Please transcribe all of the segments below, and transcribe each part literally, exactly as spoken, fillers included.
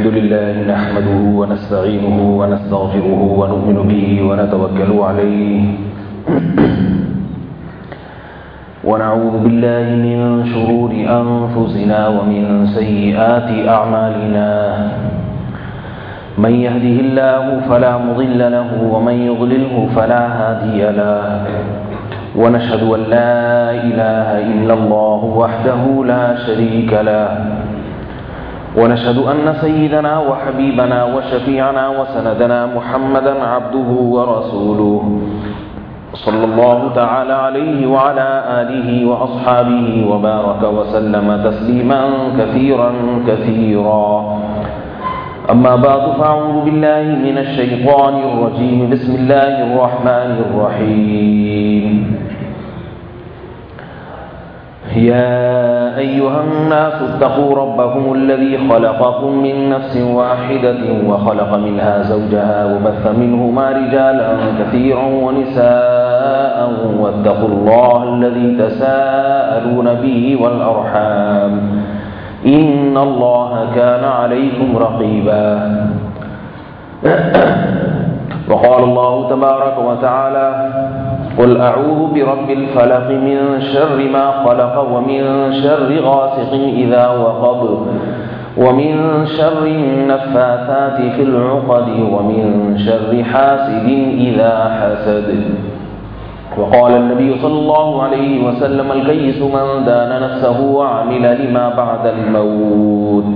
الحمد لله نحمده ونستعينه ونستغفره ونؤمن به ونتوكل عليه ونعوذ بالله من شرور أنفسنا ومن سيئات أعمالنا من يهده الله فلا مضل له ومن يضلله فلا هادي له ونشهد أن لا إله إلا الله وحده لا شريك له ونشهد أن سيدنا وحبيبنا وشفيعنا وسندنا محمدا عبده ورسوله صلى الله تعالى عليه وعلى آله وأصحابه وبارك وسلم تسليما كثيرا كثيرا أما بعد فأعوذ بالله من الشيطان الرجيم بسم الله الرحمن الرحيم يا أيها الناس اتقوا ربكم الذي خلقكم من نفس واحدة وخلق منها زوجها وبث منهما رجالا كثيرا ونساء واتقوا الله الذي تساءلون به والأرحام إن الله كان عليكم رقيبا وقال الله تبارك وتعالى قل أعوذ برب الفلق من شر ما خلق ومن شر غاسق إذا وقب ومن شر النفاثات في العقد ومن شر حاسد إذا حسد وقال النبي صلى الله عليه وسلم الكيس من دان نفسه وعمل لما بعد الموت.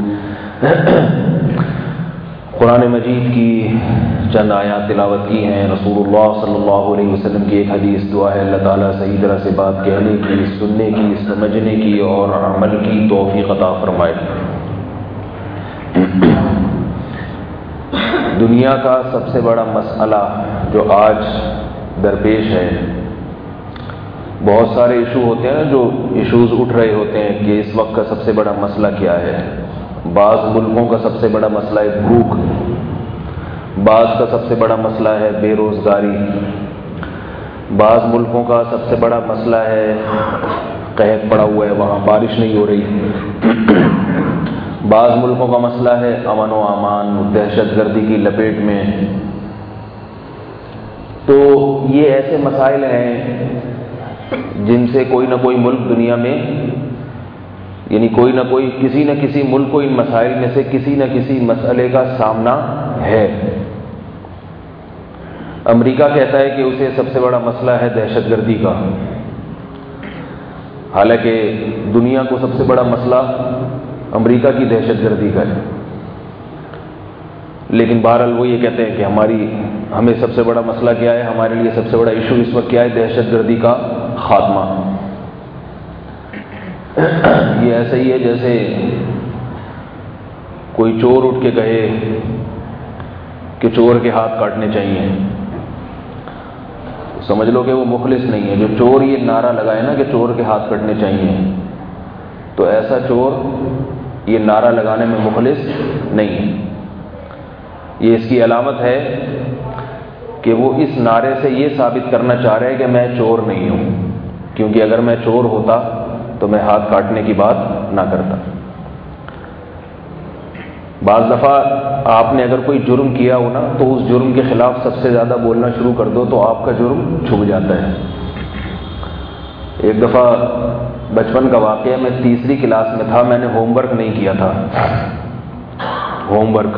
قرآن مجید کی چند آیات تلاوت کی ہیں. رسول اللہ صلی اللہ علیہ وسلم کی ایک حدیث دعا ہے اللہ تعالیٰ صحیح طرح سے بات کہنے کی، سننے کی، سمجھنے کی اور عمل کی توفیق عطا فرمائے. دنیا کا سب سے بڑا مسئلہ جو آج درپیش ہے، بہت سارے ایشو ہوتے ہیں جو ایشوز اٹھ رہے ہوتے ہیں کہ اس وقت کا سب سے بڑا مسئلہ کیا ہے. بعض ملکوں کا سب سے بڑا مسئلہ ہے بھوک، بعض کا سب سے بڑا مسئلہ ہے بے روزگاری، بعض ملکوں کا سب سے بڑا مسئلہ ہے قحط پڑا ہوا ہے، وہاں بارش نہیں ہو رہی. بعض ملکوں کا مسئلہ ہے امن و امان، دہشت گردی کی لپیٹ میں. تو یہ ایسے مسائل ہیں جن سے کوئی نہ کوئی ملک دنیا میں، یعنی کوئی نہ کوئی کسی نہ کسی ملک کو ان مسائل میں سے کسی نہ کسی مسئلے کا سامنا ہے. امریکہ کہتا ہے کہ اسے سب سے بڑا مسئلہ ہے دہشت گردی کا، حالانکہ دنیا کو سب سے بڑا مسئلہ امریکہ کی دہشت گردی کا ہے. لیکن بہرحال وہ یہ کہتے ہیں کہ ہماری ہمیں سب سے بڑا مسئلہ کیا ہے، ہمارے لیے سب سے بڑا ایشو اس وقت کیا ہے، دہشت گردی کا خاتمہ. یہ ایسا ہی ہے جیسے کوئی چور اٹھ کے کہے کہ چور کے ہاتھ کاٹنے چاہیے، سمجھ لو کہ وہ مخلص نہیں ہے. جو چور یہ نعرہ لگائے نا کہ چور کے ہاتھ کٹنے چاہیے، تو ایسا چور یہ نعرہ لگانے میں مخلص نہیں ہے. یہ اس کی علامت ہے کہ وہ اس نعرے سے یہ ثابت کرنا چاہ رہے کہ میں چور نہیں ہوں، کیونکہ اگر میں چور ہوتا تو میں ہاتھ کاٹنے کی بات نہ کرتا. بعض دفعہ آپ نے اگر کوئی جرم کیا ہو نا تو اس جرم کے خلاف سب سے زیادہ بولنا شروع کر دو تو آپ کا جرم چھپ جاتا ہے. ایک دفعہ بچپن کا واقعہ، میں تیسری کلاس میں تھا، میں نے ہوم ورک نہیں کیا تھا. ہوم ورک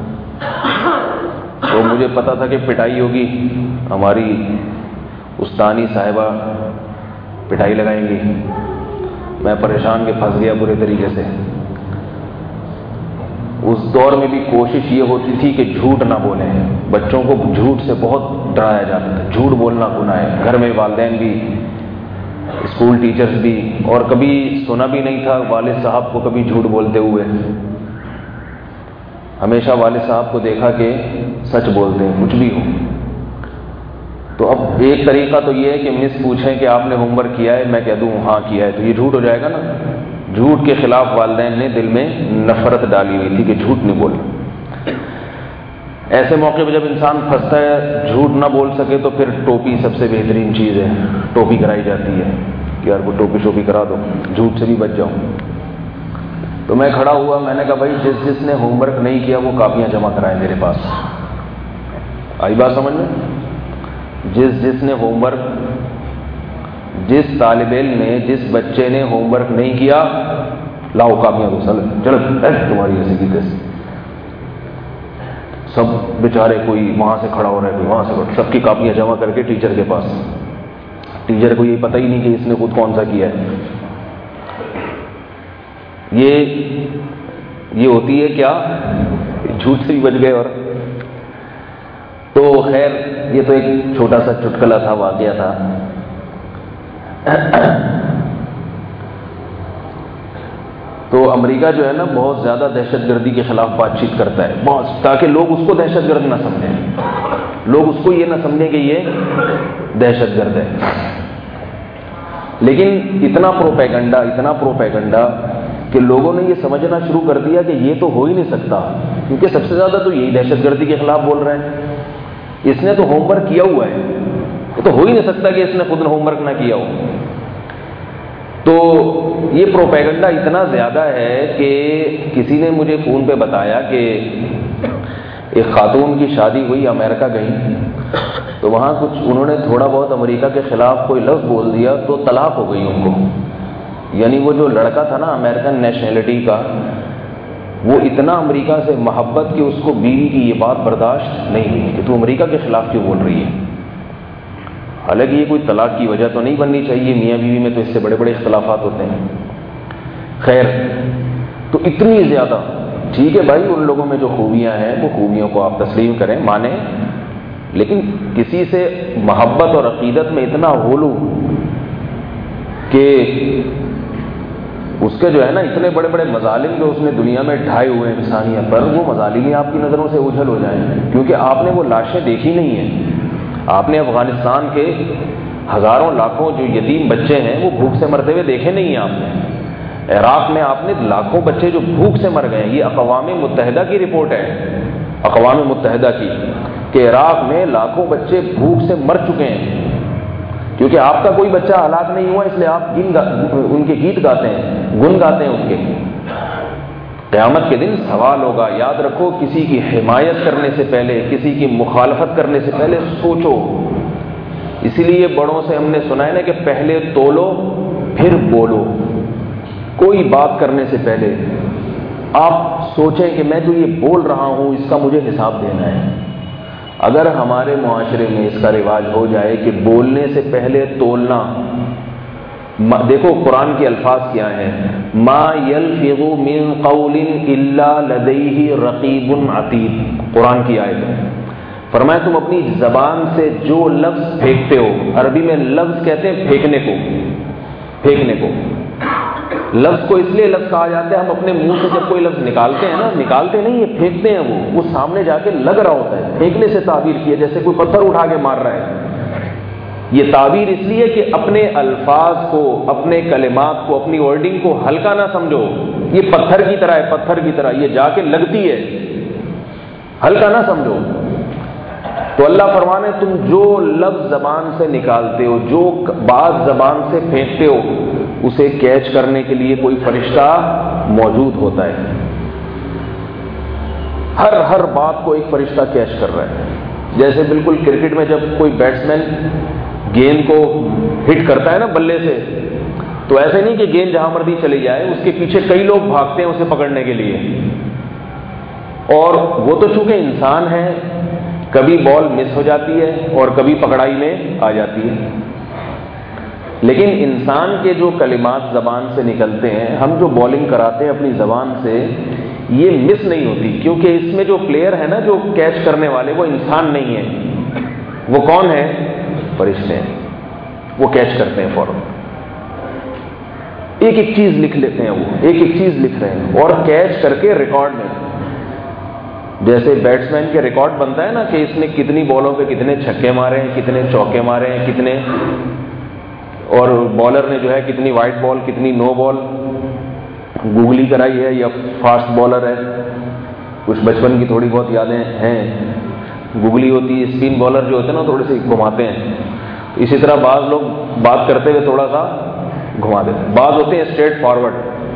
تو مجھے پتا تھا کہ پٹائی ہوگی، ہماری استانی صاحبہ پٹائی لگائیں گی. میں پریشان کے پھنس گیا برے طریقے سے. اس دور میں بھی کوشش یہ ہوتی تھی کہ جھوٹ نہ بولیں. بچوں کو جھوٹ سے بہت ڈرایا جاتا تھا، جھوٹ بولنا گناہ ہے. گھر میں والدین بھی، اسکول ٹیچرز بھی، اور کبھی سنا بھی نہیں تھا والد صاحب کو کبھی جھوٹ بولتے ہوئے. ہمیشہ والد صاحب کو دیکھا کہ سچ بولتے ہیں کچھ بھی ہو. تو اب ایک طریقہ تو یہ ہے کہ مس پوچھیں کہ آپ نے ہوم ورک کیا ہے، میں کہہ دوں ہاں کیا ہے، تو یہ جھوٹ ہو جائے گا نا. جھوٹ کے خلاف والدین نے دل میں نفرت ڈالی ہوئی تھی کہ جھوٹ نہیں بولنا. ایسے موقع پہ جب انسان پھنستا ہے جھوٹ نہ بول سکے تو پھر ٹوپی سب سے بہترین چیز ہے. ٹوپی کرائی جاتی ہے کہ یار کو ٹوپی شوپی کرا دو، جھوٹ سے بھی بچ جاؤں. تو میں کھڑا ہوا, میں نے کہا بھائی جس جس نے ہوم ورک نہیں کیا وہ کاپیاں جمع کرائیں میرے پاس. آئی بات سمجھ میں؟ جس جس نے ہوم ورک, جس طالب علم نے, جس بچے نے ہوم ورک نہیں کیا, لاؤ کاپیاں دو سال چلو تمہاری ایسی کی تیسی. سب بیچارے کوئی وہاں سے کھڑا ہو رہا ہے, کوئی وہاں سے, سب کی کاپیاں جمع کر کے ٹیچر کے پاس. ٹیچر کو یہ پتہ ہی نہیں کہ اس نے خود کون سا کیا ہے. یہ یہ ہوتی ہے کیا, جھوٹ سے بھی بچ گئے. اور تو خیر یہ تو ایک چھوٹا سا چٹکلا تھا, واقعہ تھا. تو امریکہ جو ہے نا بہت زیادہ دہشت گردی کے خلاف بات چیت کرتا ہے, بہت, تاکہ لوگ اس کو دہشت گرد نہ سمجھیں, لوگ اس کو یہ نہ سمجھیں کہ یہ دہشت گرد ہے. لیکن اتنا پروپیگنڈا, اتنا پروپیگنڈا کہ لوگوں نے یہ سمجھنا شروع کر دیا کہ یہ تو ہو ہی نہیں سکتا, کیونکہ سب سے زیادہ تو یہی دہشت گردی کے خلاف بول رہے ہیں. اس نے تو ہوم ورک کیا ہوا ہے, یہ تو ہو ہی نہیں سکتا کہ اس نے خود ہوم ورک نہ کیا ہو. تو یہ پروپیگنڈا اتنا زیادہ ہے کہ کسی نے مجھے فون پہ بتایا کہ ایک خاتون کی شادی ہوئی, امریکہ گئی, تو وہاں کچھ انہوں نے تھوڑا بہت امریکہ کے خلاف کوئی لفظ بول دیا تو طلاق ہو گئی ان کو. یعنی وہ جو لڑکا تھا نا امریکن نیشنلٹی کا, وہ اتنا امریکہ سے محبت کہ اس کو بیوی کی یہ بات برداشت نہیں ہوئی کہ تو امریکہ کے خلاف کیوں بول رہی ہے. حالانکہ یہ کوئی طلاق کی وجہ تو نہیں بننی چاہیے, میاں بیوی میں تو اس سے بڑے بڑے اختلافات ہوتے ہیں. خیر, تو اتنی زیادہ, ٹھیک ہے بھائی ان لوگوں میں جو خوبیاں ہیں وہ خوبیوں کو آپ تسلیم کریں, مانیں, لیکن کسی سے محبت اور عقیدت میں اتنا غلو کہ اس کے جو ہے نا اتنے بڑے بڑے مظالم جو اس نے دنیا میں ڈھائے ہوئے ہیں انسانیت پر, وہ مظالم ہی آپ کی نظروں سے اوجھل ہو جائیں, کیونکہ آپ نے وہ لاشیں دیکھی نہیں ہیں. آپ نے افغانستان کے ہزاروں لاکھوں جو یتیم بچے ہیں وہ بھوک سے مرتے ہوئے دیکھے نہیں ہیں. آپ نے عراق میں آپ نے لاکھوں بچے جو بھوک سے مر گئے ہیں. یہ اقوام متحدہ کی رپورٹ ہے, اقوام متحدہ کی, کہ عراق میں لاکھوں بچے بھوک سے مر چکے ہیں. کیونکہ آپ کا کوئی بچہ ہلاک نہیں ہوا, اس لیے آپ گن گا, ان کے گیت گاتے ہیں, گن گاتے ہیں ان کے. قیامت کے دن سوال ہوگا, یاد رکھو, کسی کی حمایت کرنے سے پہلے, کسی کی مخالفت کرنے سے پہلے سوچو. اسی لیے بڑوں سے ہم نے سنا ہے نا کہ پہلے تولو پھر بولو. کوئی بات کرنے سے پہلے آپ سوچیں کہ میں جو یہ بول رہا ہوں اس کا مجھے حساب دینا ہے. اگر ہمارے معاشرے میں اس کا رواج ہو جائے کہ بولنے سے پہلے تولنا, دیکھو قرآن کے الفاظ کیا ہیں, ما یلفظ من قول الا لدیہ رقیب عتید, قرآن کی آیت ہے. فرمایا تم اپنی زبان سے جو لفظ پھینکتے ہو, عربی میں لفظ کہتے ہیں پھینکنے کو, پھینکنے کو. لفظ کو اس لیے لفظ کہا جاتا ہے, ہم اپنے منہ سے جب کوئی لفظ نکالتے ہیں نا, نکالتے نہیں یہ پھینکتے ہیں, وہ وہ سامنے جا کے لگ رہا ہوتا ہے. پھینکنے سے تعبیر کی ہے, جیسے کوئی پتھر اٹھا کے مار رہا ہے. یہ تعبیر اس لیے کہ اپنے الفاظ کو, اپنے کلمات کو, اپنی ورڈنگ کو ہلکا نہ سمجھو. یہ پتھر کی طرح ہے, پتھر کی طرح یہ جا کے لگتی ہے, ہلکا نہ سمجھو. تو اللہ فرمانے تم جو لفظ زبان سے نکالتے ہو, جو بات زبان سے پھینکتے ہو, اسے کیچ کرنے کے لیے کوئی فرشتہ موجود ہوتا ہے. ہر ہر بات کو ایک فرشتہ کیچ کر رہا ہے. جیسے بالکل کرکٹ میں جب کوئی بیٹسمین گیند کو ہٹ کرتا ہے نا بلے سے, تو ایسے نہیں کہ گیند جہاں مرضی چلی جائے, اس کے پیچھے کئی لوگ بھاگتے ہیں اسے پکڑنے کے لیے. اور وہ تو چونکہ انسان ہے, کبھی بال مس ہو جاتی ہے اور کبھی پکڑائی میں آ جاتی ہے. لیکن انسان کے جو کلمات زبان سے نکلتے ہیں, ہم جو بالنگ کراتے ہیں اپنی زبان سے, یہ مس نہیں ہوتی, کیونکہ اس میں جو پلیئر ہے نا, جو کیچ کرنے والے, وہ انسان نہیں ہے. وہ کون ہے؟ فرشتے ہیں. وہ کیچ کرتے ہیں فوراً, ایک ایک چیز لکھ لیتے ہیں, وہ ایک ایک چیز لکھ رہے ہیں اور کیچ کر کے ریکارڈ میں. جیسے بیٹسمین کے ریکارڈ بنتا ہے نا کہ اس نے کتنی بالوں پہ کتنے چھکے مارے ہیں, کتنے چوکے مارے ہیں, کتنے, اور بالر نے جو ہے کتنی وائٹ بال, کتنی نو بال گوگلی کرائی ہے یا فاسٹ بالر ہے. کچھ بچپن کی تھوڑی بہت یادیں ہیں. گوگلی ہوتی ہے, اسپن بالر جو ہوتے ہیں نا تھوڑے سے گھماتے ہیں. اسی طرح بعض لوگ بات کرتے ہوئے تھوڑا سا گھما دیتے ہیں. بعض ہوتے ہیں اسٹریٹ فارورڈ,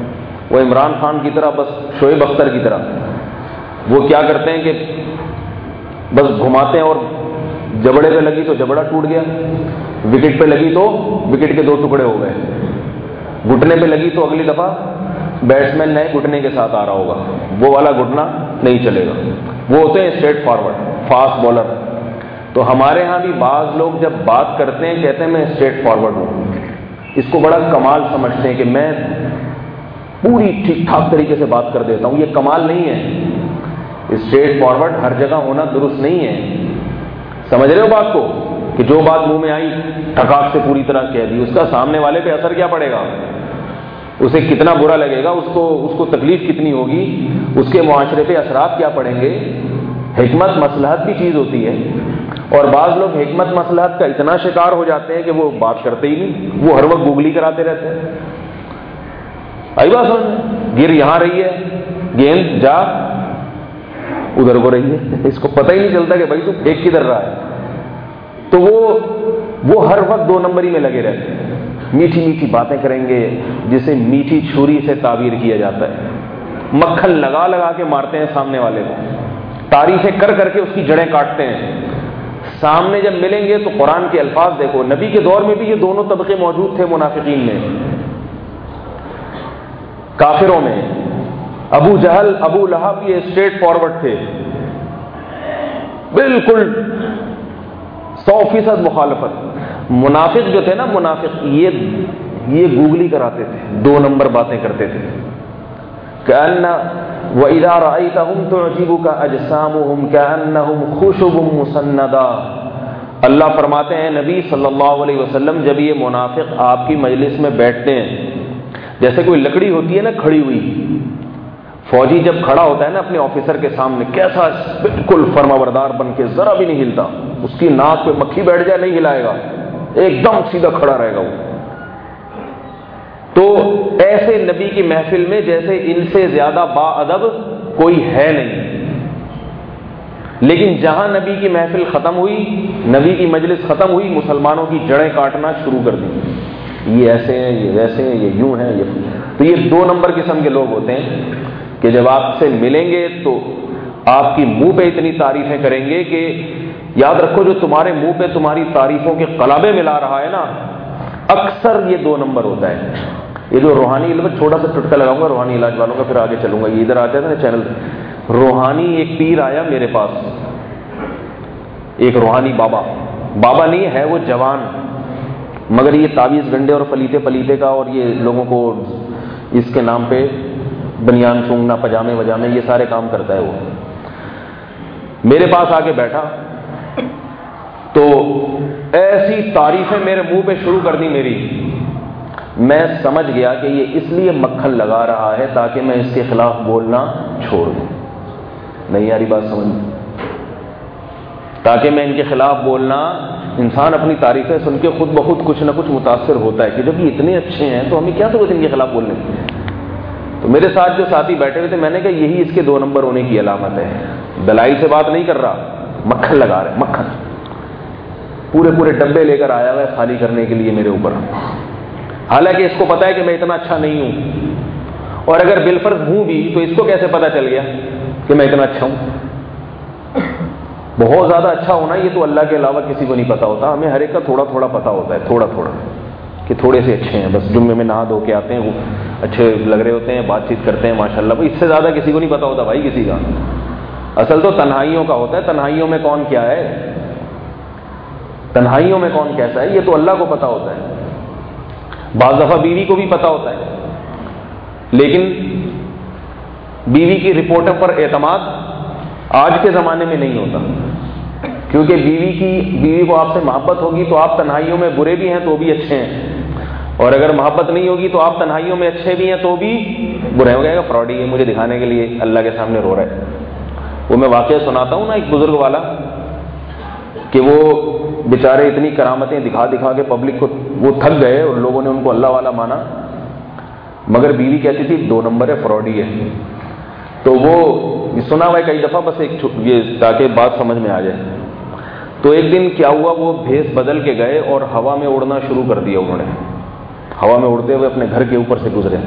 وہ عمران خان کی طرح، بس شعیب اختر کی طرح وہ کیا کرتے ہیں کہ بس گھماتے ہیں اور جبڑے پہ لگی تو جبڑا ٹوٹ گیا، وکٹ پہ لگی تو وکٹ کے دو ٹکڑے ہو گئے، گھٹنے پہ لگی تو اگلی دفعہ بیٹسمین نئے گھٹنے کے ساتھ آ رہا ہوگا، وہ والا گھٹنا نہیں چلے گا۔ وہ ہوتے ہیں اسٹریٹ فارورڈ فاسٹ بالر۔ تو ہمارے ہاں بھی بعض لوگ جب بات کرتے ہیں کہتے ہیں میں اسٹریٹ فارورڈ ہوں، اس کو بڑا کمال سمجھتے ہیں کہ میں پوری ٹھیک ٹھاک طریقے سے بات کر دیتا ہوں۔ یہ کمال نہیں ہے، اسٹریٹ فارورڈ ہر جگہ ہونا درست نہیں ہے۔ سمجھ رہے ہو بات کو، کہ جو بات منہ میں آئی ٹھکاک سے پوری طرح کہہ دی، اس کا سامنے والے پہ اثر کیا پڑے گا، اسے کتنا برا لگے گا، اس کو اس کو تکلیف کتنی ہوگی، اس کے معاشرے پہ اثرات کیا پڑیں گے۔ حکمت مصلحت کی چیز ہوتی ہے، اور بعض لوگ حکمت مصلحت کا اتنا شکار ہو جاتے ہیں کہ وہ بات کرتے ہی نہیں، وہ ہر وقت گوگلی کراتے رہتے ہیں۔ آئی بات سمجھ، گر یہاں رہی ہے، گیند جا ادھر کو رہی ہے، اس کو پتہ ہی نہیں چلتا کہ بھائی تو پھینک کدھر رہا ہے۔ تو وہ وہ ہر وقت دو نمبری میں لگے رہتے ہیں، میٹھی میٹھی باتیں کریں گے جسے میٹھی چھری سے تعبیر کیا جاتا ہے، مکھن لگا لگا کے مارتے ہیں سامنے والے کو، تعریفیں کر کر کے اس کی جڑیں کاٹتے ہیں۔ سامنے جب ملیں گے تو قرآن کے الفاظ دیکھو، نبی کے دور میں بھی یہ دونوں طبقے موجود تھے منافقین میں، کافروں میں۔ ابو جہل ابو لہب یہ اسٹریٹ فارورڈ تھے، بالکل سو فیصد مخالفت۔ منافق جو تھے نا، منافق یہ یہ گوگلی کراتے تھے، دو نمبر باتیں کرتے تھے۔ كأن وإذا رأيتهم تعجبك أجسامهم كأنهم خشب مسندة۔ اللہ فرماتے ہیں نبی صلی اللہ علیہ وسلم جب یہ منافق آپ کی مجلس میں بیٹھتے ہیں، جیسے کوئی لکڑی ہوتی ہے نا کھڑی ہوئی، فوجی جب کھڑا ہوتا ہے نا اپنے آفیسر کے سامنے، کیسا بالکل فرمانبردار بن کے ذرا بھی نہیں ہلتا، اس کی ناک پہ مکھی بیٹھ جائے نہیں ہلائے گا، ایک دم سیدھا کھڑا رہے گا وہ۔ تو ایسے نبی کی محفل میں جیسے ان سے زیادہ با ادب کوئی ہے نہیں، لیکن جہاں نبی کی محفل ختم ہوئی، نبی کی مجلس ختم ہوئی، مسلمانوں کی جڑیں کاٹنا شروع کر دی، یہ ایسے ہیں، یہ ویسے ہیں، یہ یوں ہیں، یہ تو یہ دو نمبر قسم کے لوگ ہوتے ہیں کہ جب آپ سے ملیں گے تو آپ کی منہ پہ اتنی تعریفیں کریں گے کہ یاد رکھو جو تمہارے منہ پہ تمہاری تعریفوں کے قلابے ملا رہا ہے نا، اکثر یہ دو نمبر ہوتا ہے۔ یہ جو روحانی علم، چھوٹا سا ٹٹکا لگاؤں گا روحانی علاج والوں کا، پھر آگے چلوں گا۔ یہ ادھر آتے تھے نا چینل، روحانی ایک پیر آیا میرے پاس، ایک روحانی بابا، بابا نہیں ہے وہ جوان، مگر یہ تعویذ گنڈے اور پلیتے پلیتے کا اور یہ لوگوں کو اس کے نام پہ بنیان چونگنا، پجامے وجامے، یہ سارے کام کرتا ہے وہ۔ میرے پاس آ کے بیٹھا تو ایسی تعریفیں میرے منہ پہ شروع کر دی میری، میں سمجھ گیا کہ یہ اس لیے مکھن لگا رہا ہے تاکہ میں اس کے خلاف بولنا چھوڑ دوں۔ نہیں یاری بات سمجھ، تاکہ میں ان کے خلاف بولنا، انسان اپنی تعریفیں سن کے خود بخود کچھ نہ کچھ متاثر ہوتا ہے کہ جب یہ اتنے اچھے ہیں تو ہمیں کیا ضرورت ان کے خلاف بولنے کی۔ تو میرے ساتھ جو ساتھی بیٹھے ہوئے تھے، میں نے کہا یہی اس کے دو نمبر ہونے کی علامت ہے، دلائل سے بات نہیں کر رہا، مکھن لگا رہے، مکھن پورے پورے ڈبے لے کر آیا ہوا ہے خالی کرنے کے لیے میرے اوپر، حالانکہ اس کو پتا ہے کہ میں اتنا اچھا نہیں ہوں، اور اگر بالفرض ہوں بھی تو اس کو کیسے پتا چل گیا کہ میں اتنا اچھا ہوں؟ بہت زیادہ اچھا ہونا یہ تو اللہ کے علاوہ کسی کو نہیں پتا ہوتا، ہمیں ہر ایک کا تھوڑا تھوڑا پتا ہوتا ہے، تھوڑا تھوڑا کہ تھوڑے سے اچھے ہیں، بس جمعے میں نہا دھو کے آتے ہیں، وہ اچھے لگ رہے ہوتے ہیں، بات چیت کرتے ہیں ماشاءاللہ، اس سے زیادہ کسی کو نہیں پتا ہوتا بھائی کسی کا۔ اصل تو تنہائیوں کا ہوتا ہے، تنہائیوں میں کون کیا ہے، تنہائیوں میں کون کیسا ہے، یہ تو اللہ کو پتا ہوتا ہے۔ بعض دفعہ بیوی کو بھی پتا ہوتا ہے، لیکن بیوی کی رپورٹوں پر اعتماد آج کے زمانے میں نہیں ہوتا، کیونکہ بیوی کی بیوی کو آپ سے محبت ہوگی تو آپ تنہائیوں میں برے بھی ہیں تو بھی اچھے ہیں، اور اگر محبت نہیں ہوگی تو آپ تنہائیوں میں اچھے بھی ہیں تو بھی برے ہو گئے گا، فراڈی ہے، مجھے دکھانے کے لیے اللہ کے سامنے رو رہا ہے۔ وہ میں واقعہ سناتا ہوں نا ایک بزرگ والا، کہ وہ بیچارے اتنی کرامتیں دکھا دکھا کے پبلک کو وہ تھک گئے اور لوگوں نے ان کو اللہ والا مانا، مگر بیوی کہتی تھی دو نمبر ہے، فراڈی ہے۔ تو وہ سنا ہوا ہے کئی دفعہ، بس ایک یہ تاکہ بات سمجھ میں آ جائے۔ تو ایک دن کیا ہوا، وہ بھیس بدل کے گئے اور ہوا میں اڑنا شروع کر دیا انہوں نے، ہوا میں اڑتے ہوئے اپنے گھر کے اوپر سے گزرے۔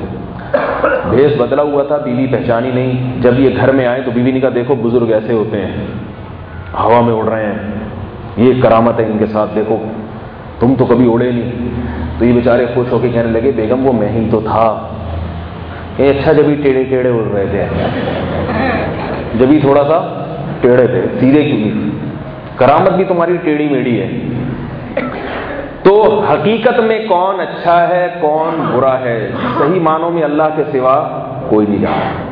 بھیس بدلا ہوا تھا، بیوی پہچانی نہیں. جب یہ گھر میں آئے تو بیوی نے کہا دیکھو بزرگ ایسے ہوتے ہیں، ہوا میں اڑ رہے ہیں، یہ کرامت ہے ان کے ساتھ، دیکھو تم تو کبھی اڑے نہیں. تو یہ بیچارے خوش ہو کے کہنے لگے بیگم وہ میں ہی تو تھا. کہ اچھا جبھی ٹیڑھے ٹیڑھے اڑ رہے تھے، جبھی تھوڑا سا ٹیڑھے تھے، سیدھے کیوں نہیں؟ کرامت بھی تمہاری ٹیڑھی میڑھی ہے. تو حقیقت میں کون اچھا ہے کون برا ہے، صحیح معنوں میں اللہ کے سوا کوئی نہیں جانتا.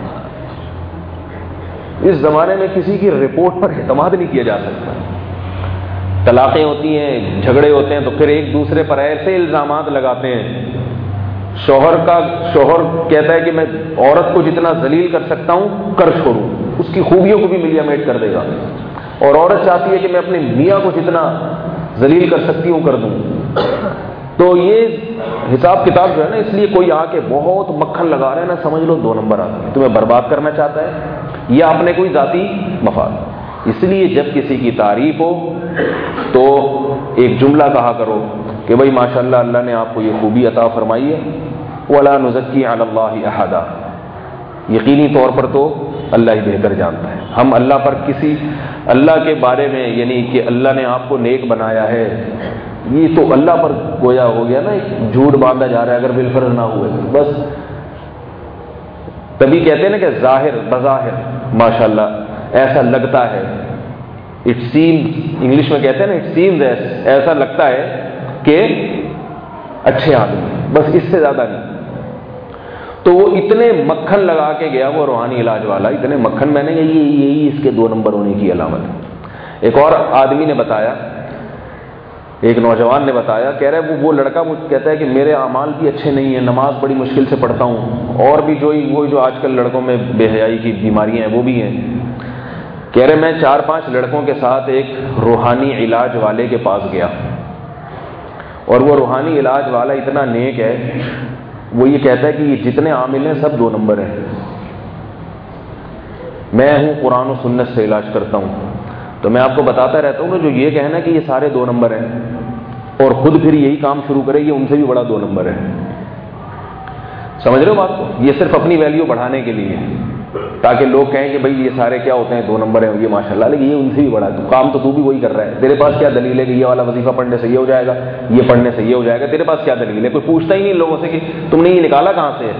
اس زمانے میں کسی کی رپورٹ پر اعتماد نہیں کیا جا سکتا. طلاقیں ہوتی ہیں، جھگڑے ہوتے ہیں تو پھر ایک دوسرے پر ایسے الزامات لگاتے ہیں. شوہر کا شوہر کہتا ہے کہ میں عورت کو جتنا ذلیل کر سکتا ہوں کر چھوڑوں، اس کی خوبیوں کو بھی ملیا میٹ کر دے گا، اور عورت چاہتی ہے کہ میں اپنے میاں کو جتنا ذلیل کر سکتی ہوں کر دوں. تو یہ حساب کتاب جو ہے نا، اس لیے کوئی آ کے بہت مکھن لگا رہا ہے نا، سمجھ لو دو نمبر آدمی تمہیں برباد کرنا چاہتا ہے یا اپنے کوئی ذاتی مفاد. اس لیے جب کسی کی تعریف ہو تو ایک جملہ کہا کرو کہ بھائی ماشاءاللہ اللہ نے آپ کو یہ خوبی عطا فرمائی ہے. وَلَا نُزَكِّي عَلَى اللَّهِ أَحَدًا، یقینی طور پر تو اللہ ہی بہتر جانتا ہے. ہم اللہ پر کسی اللہ کے بارے میں یعنی کہ اللہ نے آپ کو نیک بنایا ہے، یہ تو اللہ پر گویا ہو گیا نا، ایک جھوٹ باندھا جا رہا ہے اگر بالفرض نہ ہوئے بس. تبھی کہتے ہیں نا کہ ظاہر بظاہر ماشاءاللہ ایسا لگتا ہے، اٹ سیمز، انگلش میں کہتے ہیں نا اٹ سیمز، ایسا لگتا ہے کہ اچھے آدمی، بس اس سے زیادہ نہیں. تو وہ اتنے مکھن لگا کے گیا وہ روحانی علاج والا، اتنے مکھن، میں نے یہی یہی اس کے دو نمبر ہونے کی علامت ہے. ایک اور آدمی نے بتایا، ایک نوجوان نے بتایا، کہہ رہا ہے وہ وہ لڑکا مجھ کہتا ہے کہ میرے اعمال بھی اچھے نہیں ہیں، نماز بڑی مشکل سے پڑھتا ہوں، اور بھی جو وہ جو آج کل لڑکوں میں بے حیائی کی بیماریاں ہیں وہ بھی ہیں. کہہ رہے میں چار پانچ لڑکوں کے ساتھ ایک روحانی علاج والے کے پاس گیا، اور وہ روحانی علاج والا اتنا نیک ہے، وہ یہ کہتا ہے کہ یہ جتنے عامل ہیں سب دو نمبر ہیں. میں ہوں قرآن و سنت سے علاج کرتا ہوں. تو میں آپ کو بتاتا رہتا ہوں کہ جو یہ کہنا کہ یہ سارے دو نمبر ہیں اور خود پھر یہی کام شروع کرے، یہ ان سے بھی بڑا دو نمبر ہے. سمجھ رہے ہو بات کو؟ یہ صرف اپنی ویلیو بڑھانے کے لیے، تاکہ لوگ کہیں کہ بھائی یہ سارے کیا ہوتے ہیں دو نمبر ہیں، یہ ماشاء اللہ، لیکن یہ ان سے بھی بڑا ہے. تو کام تو تو بھی وہی کر رہا ہے، تیرے پاس کیا دلیل ہے کہ یہ والا وظیفہ پڑھنے سے یہ ہو جائے گا، یہ پڑھنے سے یہ ہو جائے گا؟ تیرے پاس کیا دلیل ہے؟ کوئی پوچھتا ہی نہیں لوگوں سے کہ تم نے یہ نکالا کہاں سے ہے.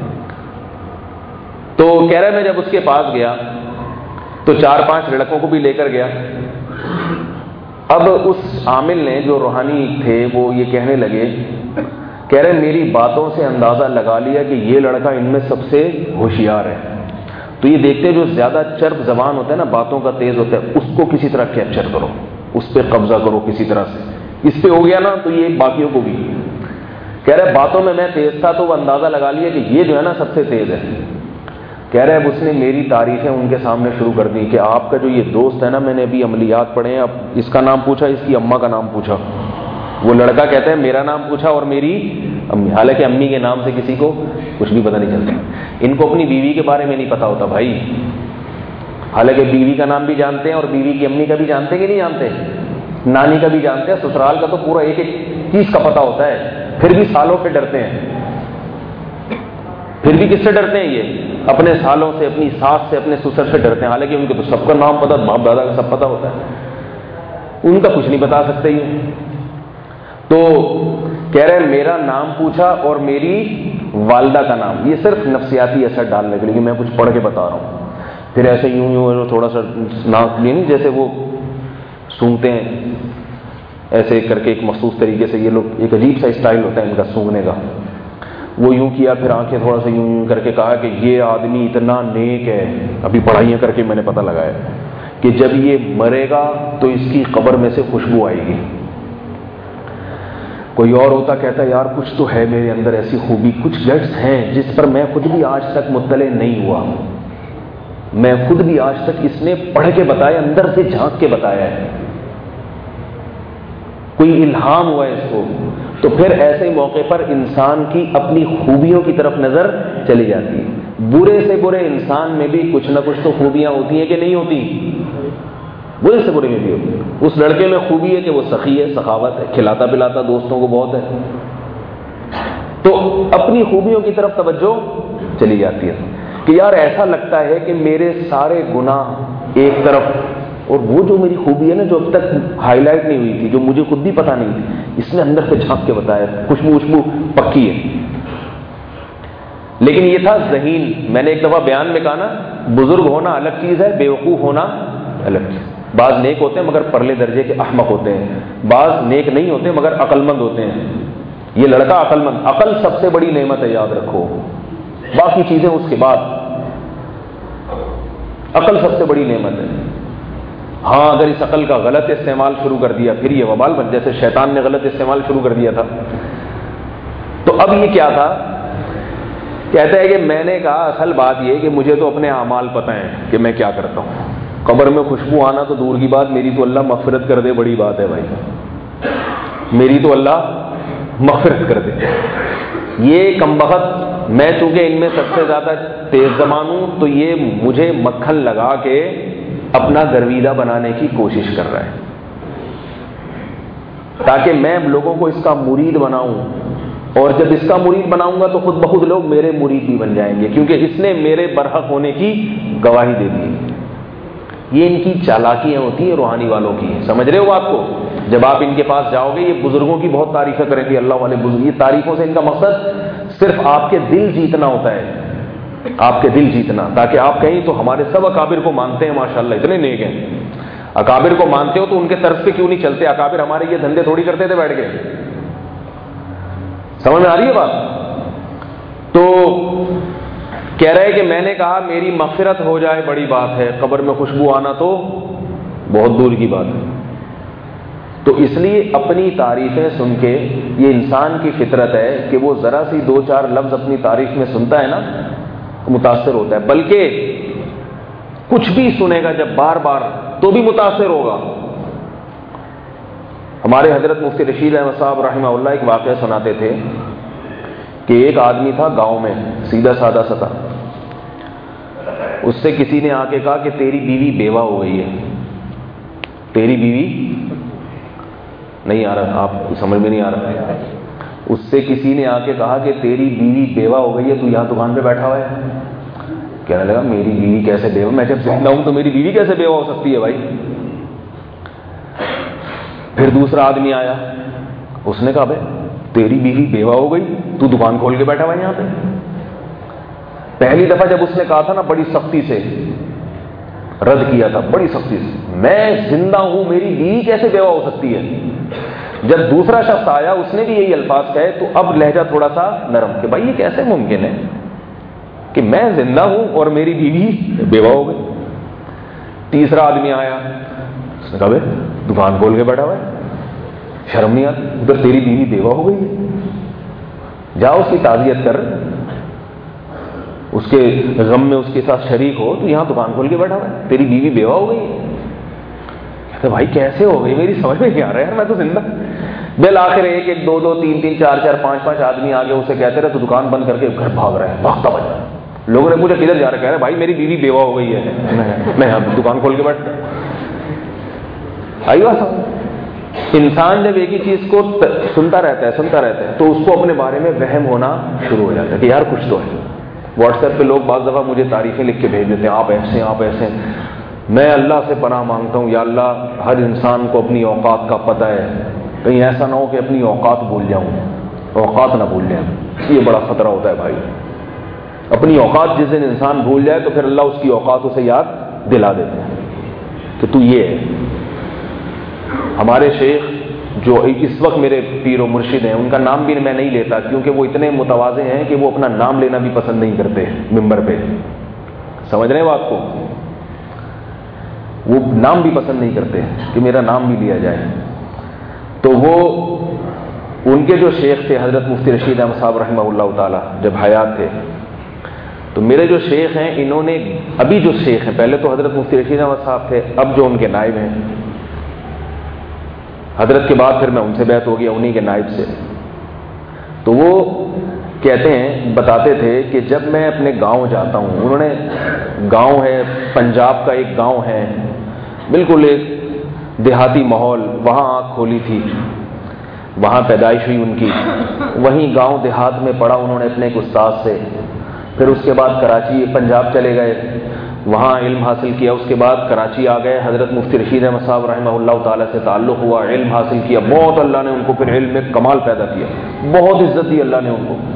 تو کہہ رہا ہے میں جب اس کے پاس گیا تو چار پانچ لڑکوں کو بھی لے کر گیا. اب اس عامل نے جو روحانی تھے وہ یہ کہنے لگے، کہہ رہے میری باتوں سے اندازہ لگا لیا کہ یہ لڑکا ان میں سب سے ہوشیار ہے. تو یہ دیکھتے جو زیادہ چرب زبان ہوتا ہے نا، باتوں کا تیز ہوتا ہے، اس کو کسی طرح کیپچر کرو، اس پہ قبضہ کرو کسی طرح سے. اس پہ ہو گیا نا تو یہ باقیوں کو بھی. کہہ رہے باتوں میں میں تیز تھا تو وہ اندازہ لگا لیا کہ یہ جو ہے نا سب سے تیز ہے. کہہ رہے اب اس نے میری تعریفیں ان کے سامنے شروع کر دی کہ آپ کا جو یہ دوست ہے نا، میں نے ابھی عملیات پڑھے ہیں، اب اس کا نام پوچھا، اس کی اماں کا نام پوچھا. وہ لڑکا کہتا ہے میرا نام پوچھا اور میری امی، حالانکہ امی کے نام سے کسی کو کچھ بھی پتہ نہیں چلتا. ان کو اپنی بیوی کے بارے میں نہیں پتا ہوتا بھائی، حالانکہ بیوی کا نام بھی جانتے ہیں اور بیوی کی امی کا بھی جانتے کہ نہیں جانتے، نانی کا بھی جانتے ہیں، سسرال کا تو پورا ایک ایک چیز کا پتہ ہوتا ہے. پھر بھی سالوں سے ڈرتے ہیں. پھر بھی کس سے ڈرتے ہیں؟ یہ اپنے سالوں سے، اپنی ساس سے، اپنے سسر سے ڈرتے ہیں، حالانکہ ان کو تو سب کا نام پتہ، باپ دادا کا سب پتہ ہوتا ہے، ان کا کچھ نہیں بتا سکتے یہ. تو کہہ رہے ہیں میرا نام پوچھا اور میری والدہ کا نام، یہ صرف نفسیاتی اثر ڈالنے کے لیے کہ میں کچھ پڑھ کے بتا رہا ہوں. پھر ایسے یوں یوں تھوڑا سا ناک نہیں، جیسے وہ سونگتے ہیں ایسے کر کے ایک مخصوص طریقے سے، یہ لوگ ایک عجیب سا اسٹائل ہوتا ہے ان کا سونگنے کا. وہ یوں کیا، پھر آنکھیں تھوڑا سا یوں یوں کر کے کہا کہ یہ آدمی اتنا نیک ہے، ابھی پڑھائیاں کر کے میں نے پتہ لگایا کہ جب یہ مرے گا تو اس کی قبر میں سے خوشبو آئے گی. کوئی اور ہوتا کہتا ہے یار کچھ تو ہے میرے اندر ایسی خوبی، کچھ گٹس ہیں جس پر میں خود بھی آج تک مطلع نہیں ہوا، میں خود بھی آج تک اس نے پڑھ کے بتایا، اندر سے جھانک کے بتایا ہے، کوئی الہام ہوا ہے اس کو. تو پھر ایسے موقع پر انسان کی اپنی خوبیوں کی طرف نظر چلی جاتی ہے. برے سے برے انسان میں بھی کچھ نہ کچھ تو خوبیاں ہوتی ہیں کہ نہیں ہوتی؟ برے سے برے میں بھی ہوتی. اس لڑکے میں خوبی ہے کہ وہ سخی ہے، سخاوت ہے، کھلاتا پلاتا دوستوں کو بہت ہے. تو اپنی خوبیوں کی طرف توجہ چلی جاتی ہے کہ یار ایسا لگتا ہے کہ میرے سارے گناہ ایک طرف اور وہ جو میری خوبی ہے نا جو اب تک ہائی لائٹ نہیں ہوئی تھی, جو مجھے خود بھی پتہ نہیں تھی, اس نے اندر سے جھانک کے بتایا, خوشبو خوشبو پکی ہے. لیکن یہ تھا ذہین. میں نے ایک دفعہ بیان میں کہا نا, بزرگ ہونا الگ چیز ہے, بیوقوف ہونا الگ چیز. بعض نیک ہوتے ہیں مگر پرلے درجے کے احمق ہوتے ہیں, بعض نیک نہیں ہوتے مگر عقل مند ہوتے ہیں. یہ لڑکا عقل مند, عقل سب سے بڑی نعمت ہے, یاد رکھو. باقی چیزیں اس کے بعد, عقل سب سے بڑی نعمت ہے. ہاں اگر اس عقل کا غلط استعمال شروع کر دیا پھر یہ وبال بن, جیسے شیطان نے غلط استعمال شروع کر دیا تھا. تو اب یہ کیا تھا, کہتا ہے کہ میں نے کہا اصل بات یہ کہ مجھے تو اپنے اعمال پتہ ہیں کہ میں کیا کرتا ہوں. قبر میں خوشبو آنا تو دور کی بات, میری تو اللہ مغفرت کر دے بڑی بات ہے بھائی, میری تو اللہ مغفرت کر دے. یہ کمبخت, میں چونکہ ان میں سب سے زیادہ تیز زبان ہوں, تو یہ مجھے مکھن لگا کے اپنا گرویدہ بنانے کی کوشش کر رہا ہے تاکہ میں لوگوں کو اس کا مرید بناؤں, اور جب اس کا مرید بناؤں گا تو خود بخود لوگ میرے مرید بھی بن جائیں گے, کیونکہ اس نے میرے برحق ہونے کی گواہی دے دی. یہ ان کی چالاکیاں ہوتی ہیں روحانی والوں کی, سمجھ رہے ہو بات کو. جب آپ ان کے پاس جاؤ گے, یہ بزرگوں کی بہت تعریفیں کریں گے, اللہ والے بزرگ. یہ تعریفوں سے ان کا مقصد صرف آپ کے دل جیتنا ہوتا ہے, آپ کے دل جیتنا, تاکہ آپ کہیں تو ہمارے سب اکابر کو مانتے ہیں ماشاءاللہ, اتنے نیک ہیں. اکابر کو مانتے ہو تو ان کے طرف پہ کیوں نہیں چلتے؟ اکابر ہمارے یہ دھندے تھوڑی کرتے تھے بیٹھ کے. سمجھ میں آ رہی ہے بات؟ تو کہہ رہے کہ میں نے کہا میری مغفرت ہو جائے بڑی بات ہے, قبر میں خوشبو آنا تو بہت دور کی بات ہے. تو اس لیے اپنی تعریفیں سن کے, یہ انسان کی فطرت ہے کہ وہ ذرا سی دو چار لفظ اپنی تعریف میں سنتا ہے نا, متاثر ہوتا ہے. بلکہ کچھ بھی سنے گا جب بار بار تو بھی متاثر ہوگا. ہمارے حضرت مفتی رشید احمد صاحب رحمہ اللہ ایک واقعہ سناتے تھے کہ ایک آدمی تھا گاؤں میں, سیدھا سادہ سا تھا. اس سے کسی نے آ کے کہا کہ تیری بیوی بیوہ ہو گئی ہے. تیری بیوی نہیں آ رہا, آپ سمجھ میں نہیں آ رہا. اس سے کسی نے آ کے کہا کہ تیری بیوی بیوہ ہو گئی ہے, تو یہاں دکان پہ بیٹھا ہوا ہے. کہنے لگا میری بیوی کیسے بیوہ, میں جب زندہ ہوں تو میری بیوی کیسے بیوہ ہو سکتی ہے بھائی. پھر دوسرا آدمی آیا, اس نے کہا بھائی تیری بیوی بیوہ ہو گئی, تو دکان کھول کے بیٹھا ہوا ہے یہاں پہ. پہلی دفعہ جب اس نے کہا تھا نا, بڑی سختی سے رد کیا تھا, بڑی سختی سے, میں زندہ ہوں میری بیوی کیسے بیوہ ہو سکتی ہے. جب دوسرا شخص آیا, اس نے بھی یہی الفاظ کہے, تو اب لہجہ تھوڑا سا نرم کہ بھائی یہ کیسے ممکن ہے کہ میں زندہ ہوں اور میری بیوی بیوہ ہو گئی. تیسرا آدمی آیا, اس نے کہا بھائی دکان کھول کے بیٹھا ہوا ہے, شرم نہیں آتی, ادھر تیری بیوی بیوہ ہو گئی ہے, جاؤ اس کی تعزیت کر, اس کے غم میں اس کے ساتھ شریک ہو, تو یہاں دکان کھول کے بیٹھا ہوا ہے, تیری بیوی بیوہ ہو گئی ہے. کہتے بھائی کیسے ہو گئی, میری سمجھ میں نہیں آ رہا ہے یار, میں تو زندہ. بالآخر ایک ایک دو دو تین تین چار چار پانچ پانچ آدمی آگے اسے کہتے رہے, تو دکان بند کر کے گھر بھاگ رہے ہیں, بھاگتا بج رہا ہے. لوگوں نے پوچھا کدھر جا رہے, کہہ رہے بھائی میری بیوی بیوہ ہو گئی ہے, میں دکان کھول کے بیٹھتا. آئی بات. انسان جب ایک ہی چیز کو سنتا رہتا ہے سنتا رہتا ہے تو اس کو اپنے بارے میں وہم ہونا شروع ہو جاتا ہے کہ یار کچھ تو ہے. واٹس ایپ پہ لوگ بعض دفعہ مجھے تعریفیں لکھ کے بھیج دیتے ہیں, آپ ایسے آپ ایسے. میں اللہ سے پناہ مانگتا ہوں, یا اللہ ہر انسان کو اپنی اوقات کا پتہ ہے, کہیں ایسا نہ ہو کہ اپنی اوقات بھول جاؤں, اوقات نہ بھول جائیں. یہ بڑا خطرہ ہوتا ہے بھائی. اپنی اوقات جس دن انسان بھول جائے تو پھر اللہ اس کی اوقات اسے یاد دلا دیتے ہیں کہ تو یہ ہے. ہمارے شیخ جو اس وقت میرے پیر و مرشد ہیں, ان کا نام بھی میں نہیں لیتا کیونکہ وہ اتنے متواضع ہیں کہ وہ اپنا نام لینا بھی پسند نہیں کرتے ممبر پہ. سمجھ رہے ہیں بات کو؟ وہ نام بھی پسند نہیں کرتے کہ میرا نام بھی لیا جائے. تو وہ ان کے جو شیخ تھے حضرت مفتی رشید احمد صاحب رحمہ اللہ تعالی, جب حیات تھے, تو میرے جو شیخ ہیں انہوں نے, ابھی جو شیخ ہیں, پہلے تو حضرت مفتی رشید احمد صاحب تھے, اب جو ان کے نائب ہیں, حضرت کے بعد پھر میں ان سے بیعت ہو گیا انہی کے نائب سے. تو وہ کہتے ہیں, بتاتے تھے کہ جب میں اپنے گاؤں جاتا ہوں, انہوں نے گاؤں ہے پنجاب کا ایک گاؤں ہے, بالکل ایک دیہاتی ماحول, وہاں آنکھ کھولی تھی, وہاں پیدائش ہوئی ان کی, وہیں گاؤں دیہات میں پڑھا انہوں نے اپنے ایک استاد سے. پھر اس کے بعد کراچی پنجاب چلے گئے، وہاں علم حاصل کیا، اس کے بعد کراچی آ گئے، حضرت مفتی رشید احمد صاحب رحمہ اللہ تعالیٰ سے تعلق ہوا، علم حاصل کیا، بہت اللہ نے ان کو پھر علم میں کمال پیدا کیا، بہت عزت دی اللہ نے ان کو۔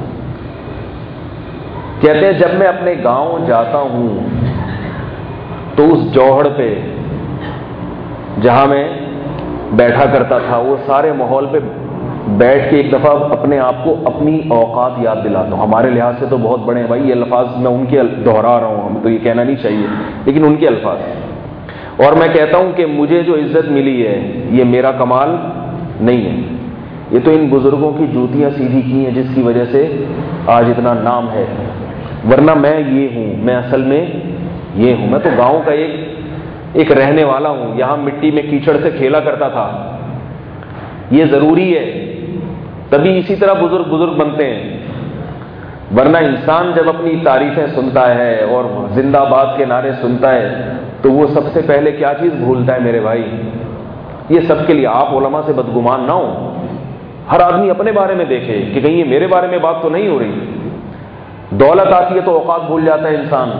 کہتے ہیں جب میں اپنے گاؤں جاتا ہوں تو اس جوہڑ پہ جہاں میں بیٹھا کرتا تھا، وہ سارے ماحول پہ بیٹھ کے ایک دفعہ اپنے آپ کو اپنی اوقات یاد دلاتا ہوں۔ ہمارے لحاظ سے تو بہت بڑے ہیں بھائی یہ الفاظ، میں ان کے دہرا رہا ہوں، ہم تو یہ کہنا نہیں چاہیے لیکن ان کے الفاظ، اور میں کہتا ہوں کہ مجھے جو عزت ملی ہے یہ میرا کمال نہیں ہے، یہ تو ان بزرگوں کی جوتیاں سیدھی کی ہیں جس کی وجہ سے آج اتنا نام ہے، ورنہ میں یہ ہوں، میں اصل میں یہ ہوں، میں تو گاؤں کا ایک ایک رہنے والا ہوں، یہاں مٹی میں کیچڑ سے کھیلا کرتا تھا۔ یہ ضروری ہے، تبھی اسی طرح بزرگ بزرگ بنتے ہیں، ورنہ انسان جب اپنی تعریفیں سنتا ہے اور زندہ باد کے نعرے سنتا ہے تو وہ سب سے پہلے کیا چیز بھولتا ہے میرے بھائی؟ یہ سب کے لیے آپ علماء سے بدگمان نہ ہو، ہر آدمی اپنے بارے میں دیکھے کہ کہیں یہ میرے بارے میں بات تو نہیں ہو رہی۔ دولت آتی ہے تو اوقات بھول جاتا ہے انسان۔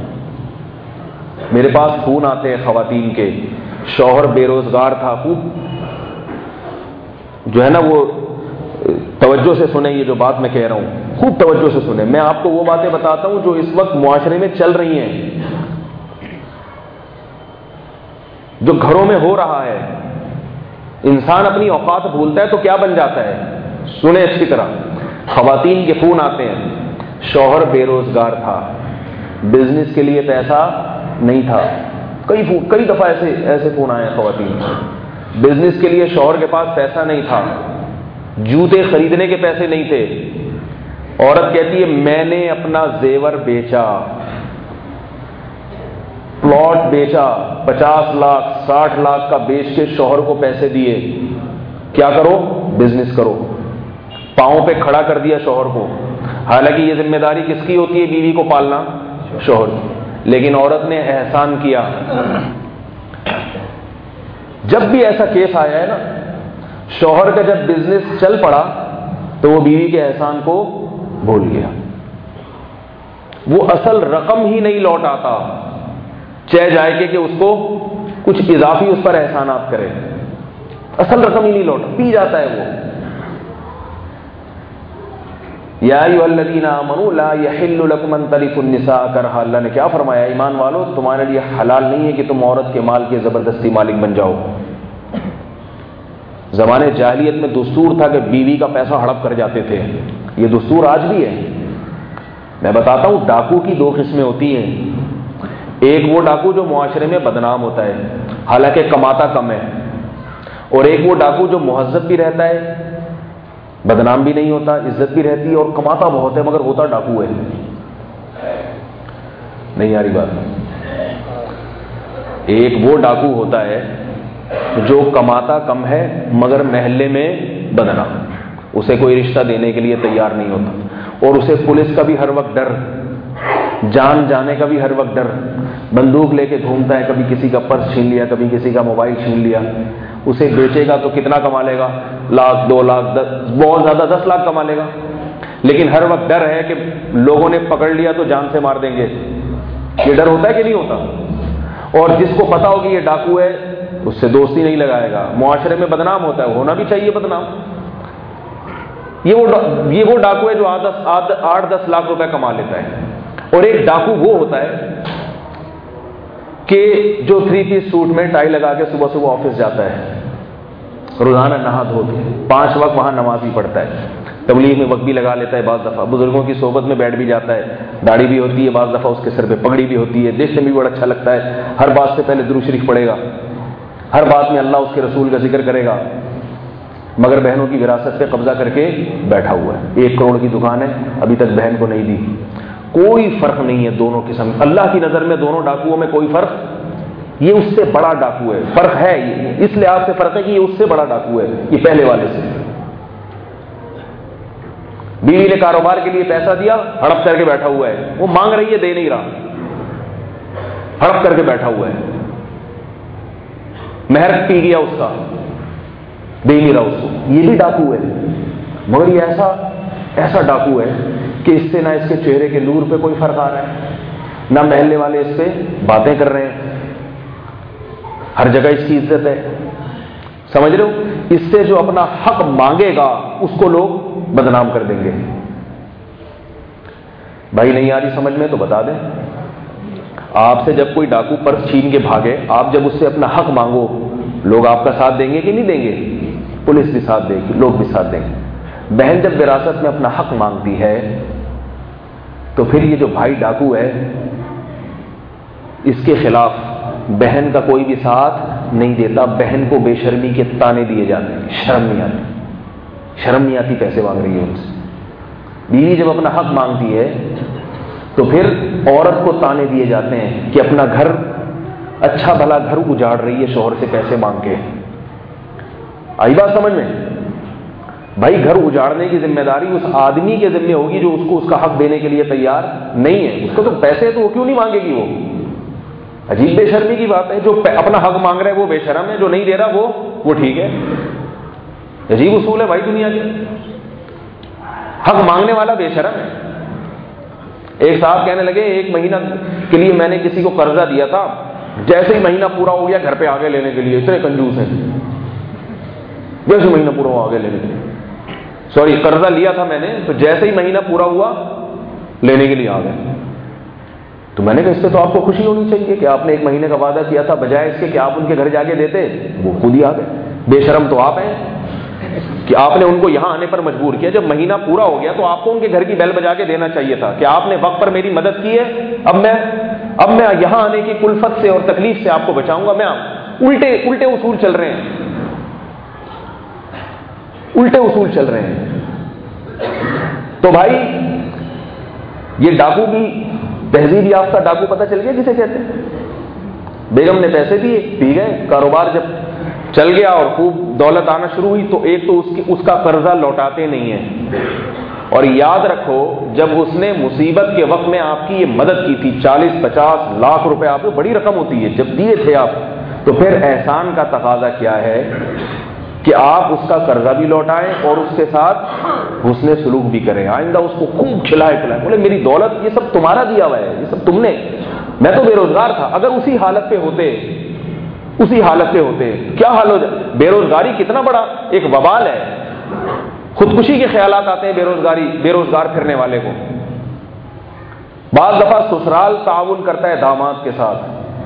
میرے پاس فون آتے ہیں خواتین کے، شوہر بے روزگار تھا، خوب جو ہے نا وہ توجہ سے سنیں یہ جو بات میں کہہ رہا ہوں، خوب توجہ سے سنیں، میں آپ کو وہ باتیں بتاتا ہوں جو اس وقت معاشرے میں چل رہی ہیں، جو گھروں میں ہو رہا ہے۔ انسان اپنی اوقات بھولتا ہے تو کیا بن جاتا ہے، سنیں اچھی طرح۔ خواتین کے فون آتے ہیں، شوہر بے روزگار تھا، بزنس کے لیے پیسہ نہیں تھا، کئی کئی دفعہ ایسے ایسے فون آئے ہیں خواتین، بزنس کے لیے شوہر کے پاس پیسہ نہیں تھا، جوتے خریدنے کے پیسے نہیں تھے، عورت کہتی ہے میں نے اپنا زیور بیچا، پلاٹ بیچا، پچاس لاکھ ساٹھ لاکھ کا بیچ کے شوہر کو پیسے دیے، کیا کرو؟ بزنس کرو، پاؤں پہ کھڑا کر دیا شوہر کو۔ حالانکہ یہ ذمہ داری کس کی ہوتی ہے؟ بیوی کو پالنا، شوہر کی، لیکن عورت نے احسان کیا۔ جب بھی ایسا کیس آیا ہے نا، شوہر کا جب بزنس چل پڑا تو وہ بیوی کے احسان کو بھول گیا، وہ اصل رقم ہی نہیں لوٹ آتا، چہ جائے کہ کہ اس کو کچھ اضافی اس پر احسانات کرے، اصل رقم ہی نہیں لوٹا، پی جاتا ہے وہ۔ یا ایھا الذین آمنوا لا یحل لکم ان ترثوا النساء کرہا، اللہ نے کیا فرمایا؟ ایمان والو تمہارے لیے حلال نہیں ہے کہ تم عورت کے مال کے زبردستی مالک بن جاؤ۔ زمانے جاہلیت میں دستور تھا کہ بیوی کا پیسہ ہڑپ کر جاتے تھے، یہ دستور آج بھی ہے۔ میں بتاتا ہوں ڈاکو کی دو قسمیں ہوتی ہیں، ایک وہ ڈاکو جو معاشرے میں بدنام ہوتا ہے حالانکہ کماتا کم ہے، اور ایک وہ ڈاکو جو مہذب بھی رہتا ہے، بدنام بھی نہیں ہوتا، عزت بھی رہتی ہے اور کماتا بہت ہے مگر ہوتا ڈاکو ہے۔ نہیں آ رہی بات؟ ایک وہ ڈاکو ہوتا ہے جو کماتا کم ہے مگر محلے میں بدنام، اسے کوئی رشتہ دینے کے لیے تیار نہیں ہوتا، اور اسے پولیس کا بھی ہر وقت ڈر، جان جانے کا بھی ہر وقت ڈر، بندوق لے کے گھومتا ہے، کبھی کسی کا پرس چھین لیا، کبھی کسی کا موبائل چھین لیا، اسے بیچے گا تو کتنا کما لے گا؟ لاکھ، دو لاکھ، دس، بہت زیادہ دس لاکھ کما لے گا، لیکن ہر وقت ڈر ہے کہ لوگوں نے پکڑ لیا تو جان سے مار دیں گے۔ یہ ڈر ہوتا ہے کہ نہیں ہوتا؟ اور جس کو پتا ہو کہ یہ ڈاکو ہے اس سے دوستی نہیں لگائے گا، معاشرے میں بدنام ہوتا ہے، ہونا بھی چاہیے بدنام۔ یہ وہ یہ وہ ڈاکو ہے جو آٹھ دس لاکھ روپے کما لیتا ہے، اور ایک ڈاکو وہ ہوتا ہے کہ جو تھری پیس سوٹ میں ٹائی لگا کے صبح صبح آفس جاتا ہے، روزانہ نہا دھو کے پانچ وقت وہاں نماز بھی پڑھتا ہے، تبلیغ میں وقت بھی لگا لیتا ہے، بعض دفعہ بزرگوں کی صحبت میں بیٹھ بھی جاتا ہے، داڑھی بھی ہوتی ہے، بعض دفعہ اس کے سر پہ پگڑی بھی ہوتی ہے، دیکھنے میں بھی بڑا اچھا لگتا ہے، ہر بات سے پہلے درود شریف پڑھے گا، ہر بات میں اللہ اس کے رسول کا ذکر کرے گا، مگر بہنوں کی وراثت پہ قبضہ کر کے بیٹھا ہوا ہے، ایک کروڑ کی دکان ہے ابھی تک بہن کو نہیں دی۔ کوئی فرق نہیں ہے دونوں قسم، اللہ کی نظر میں دونوں ڈاکوؤں میں کوئی فرق، یہ اس سے بڑا ڈاکو ہے، فرق ہے اس لحاظ سے فرق ہے کہ یہ اس سے بڑا ڈاکو ہے، یہ پہلے والے سے۔ بیوی نے کاروبار کے لیے پیسہ دیا، ہڑپ کر کے بیٹھا ہوا ہے، وہ مانگ رہی ہے دے نہیں رہا، ہڑپ کر کے بیٹھا ہوا ہے، مہر پی گیا اس کا، دے نہیں رہا اس کو، یہ بھی ڈاکو ہے، مگر یہ ایسا ایسا ڈاکو ہے کہ اس سے نہ اس کے چہرے کے نور پہ کوئی فرق آ رہا ہے، نہ محلے والے اس پہ باتیں کر رہے ہیں، ہر جگہ اس کی عزت ہے. سمجھ رہے ہو؟ اس سے جو اپنا حق مانگے گا اس کو لوگ بدنام کر دیں گے. بھائی نہیں آ رہی سمجھ میں تو بتا دیں. آپ سے جب کوئی ڈاکو پرس چھین کے بھاگے، آپ جب اس سے اپنا حق مانگو، لوگ آپ کا ساتھ دیں گے کہ نہیں دیں گے؟ پولیس بھی ساتھ دے گی، لوگ بھی ساتھ دیں گے. بہن جب وراثت میں اپنا حق مانگتی ہے تو پھر یہ جو بھائی ڈاکو ہے اس کے خلاف بہن کا کوئی بھی ساتھ نہیں دیتا. بہن کو بے شرمی کے تانے دیے جاتے ہیں، شرم نہیں آتی، شرم نہیں آتی پیسے مانگ رہی ہے ان سے. بیوی جب اپنا حق مانگتی ہے تو پھر عورت کو تانے دیے جاتے ہیں کہ اپنا گھر، اچھا بھلا گھر اجاڑ رہی ہے شوہر سے پیسے مانگ کے. آئی بات سمجھ میں؟ بھائی گھر اجاڑنے کی ذمہ داری اس آدمی کے ذمہ ہوگی جو اس کو اس کا حق دینے کے لیے تیار نہیں ہے. اس کو تو پیسے تو وہ کیوں نہیں مانگے گی؟ وہ عجیب بے شرمی کی بات ہے. جو اپنا حق مانگ رہا ہے وہ بے شرم ہے، جو نہیں دے رہا وہ وہ ٹھیک ہے. عجیب اصول ہے بھائی دنیا کے. حق مانگنے والا بے شرم ہے. ایک صاحب کہنے لگے ایک مہینہ کے لیے میں نے کسی کو قرضہ دیا تھا، جیسے ہی مہینہ پورا ہو گیا گھر پہ آگے لینے کے لیے. اتنے کنجوس ہیں، جیسے مہینہ پورا ہو آگے لینے کے لیے. سوری قرضہ لیا تھا میں نے، تو جیسے ہی مہینہ پورا ہوا لینے کے لیے آ گئے. تو میں نے کہا اس سے تو آپ کو خوشی ہونی چاہیے کہ آپ نے ایک مہینے کا وعدہ کیا تھا، بجائے اس کے کہ آپ ان کے گھر جا کے دیتے، وہ خود ہی آ گئے. بے شرم تو آپ ہیں کہ آپ نے ان کو یہاں آنے پر مجبور کیا. جب مہینہ پورا ہو گیا تو آپ کو ان کے گھر کی بیل بجا کے دینا چاہیے تھا کہ آپ نے وقت پر میری مدد کی ہے، اب میں اب میں یہاں آنے کی کلفت سے اور تکلیف سے آپ کو بچاؤں گا. میں الٹے الٹے اصول چل رہے ہیں، الٹے اصول چل رہے ہیں. تو بھائی یہ ڈاکو بھی تہذیب یافتہ ڈاکو پتہ چل گیا جسے کہتے ہیں. بیگم نے پیسے دیے، پی گئے. کاروبار جب چل گیا اور خوب دولت آنا شروع ہوئی تو ایک تو اس کی اس کا قرضہ لوٹاتے نہیں ہیں. اور یاد رکھو جب اس نے مصیبت کے وقت میں آپ کی یہ مدد کی تھی، چالیس پچاس لاکھ روپے آپ کو بڑی رقم ہوتی ہے، جب دیے تھے آپ، تو پھر احسان کا تقاضا کیا ہے کہ آپ اس کا قرضہ بھی لوٹائیں اور اس کے ساتھ حسن سلوک بھی کریں. آئندہ اس کو خوب کھلائے کھلائے. بولے میری دولت یہ سب تمہارا دیا ہوا ہے، یہ سب تم نے، میں تو بے روزگار تھا. اگر اسی حالت پہ ہوتے اسی حالت پہ ہوتے کیا حال ہو جائے. بے روزگاری کتنا بڑا ایک وبال ہے. خودکشی کے خیالات آتے ہیں بے روزگاری بے روزگار پھرنے والے کو. بعض دفعہ سسرال تعاون کرتا ہے داماد کے ساتھ.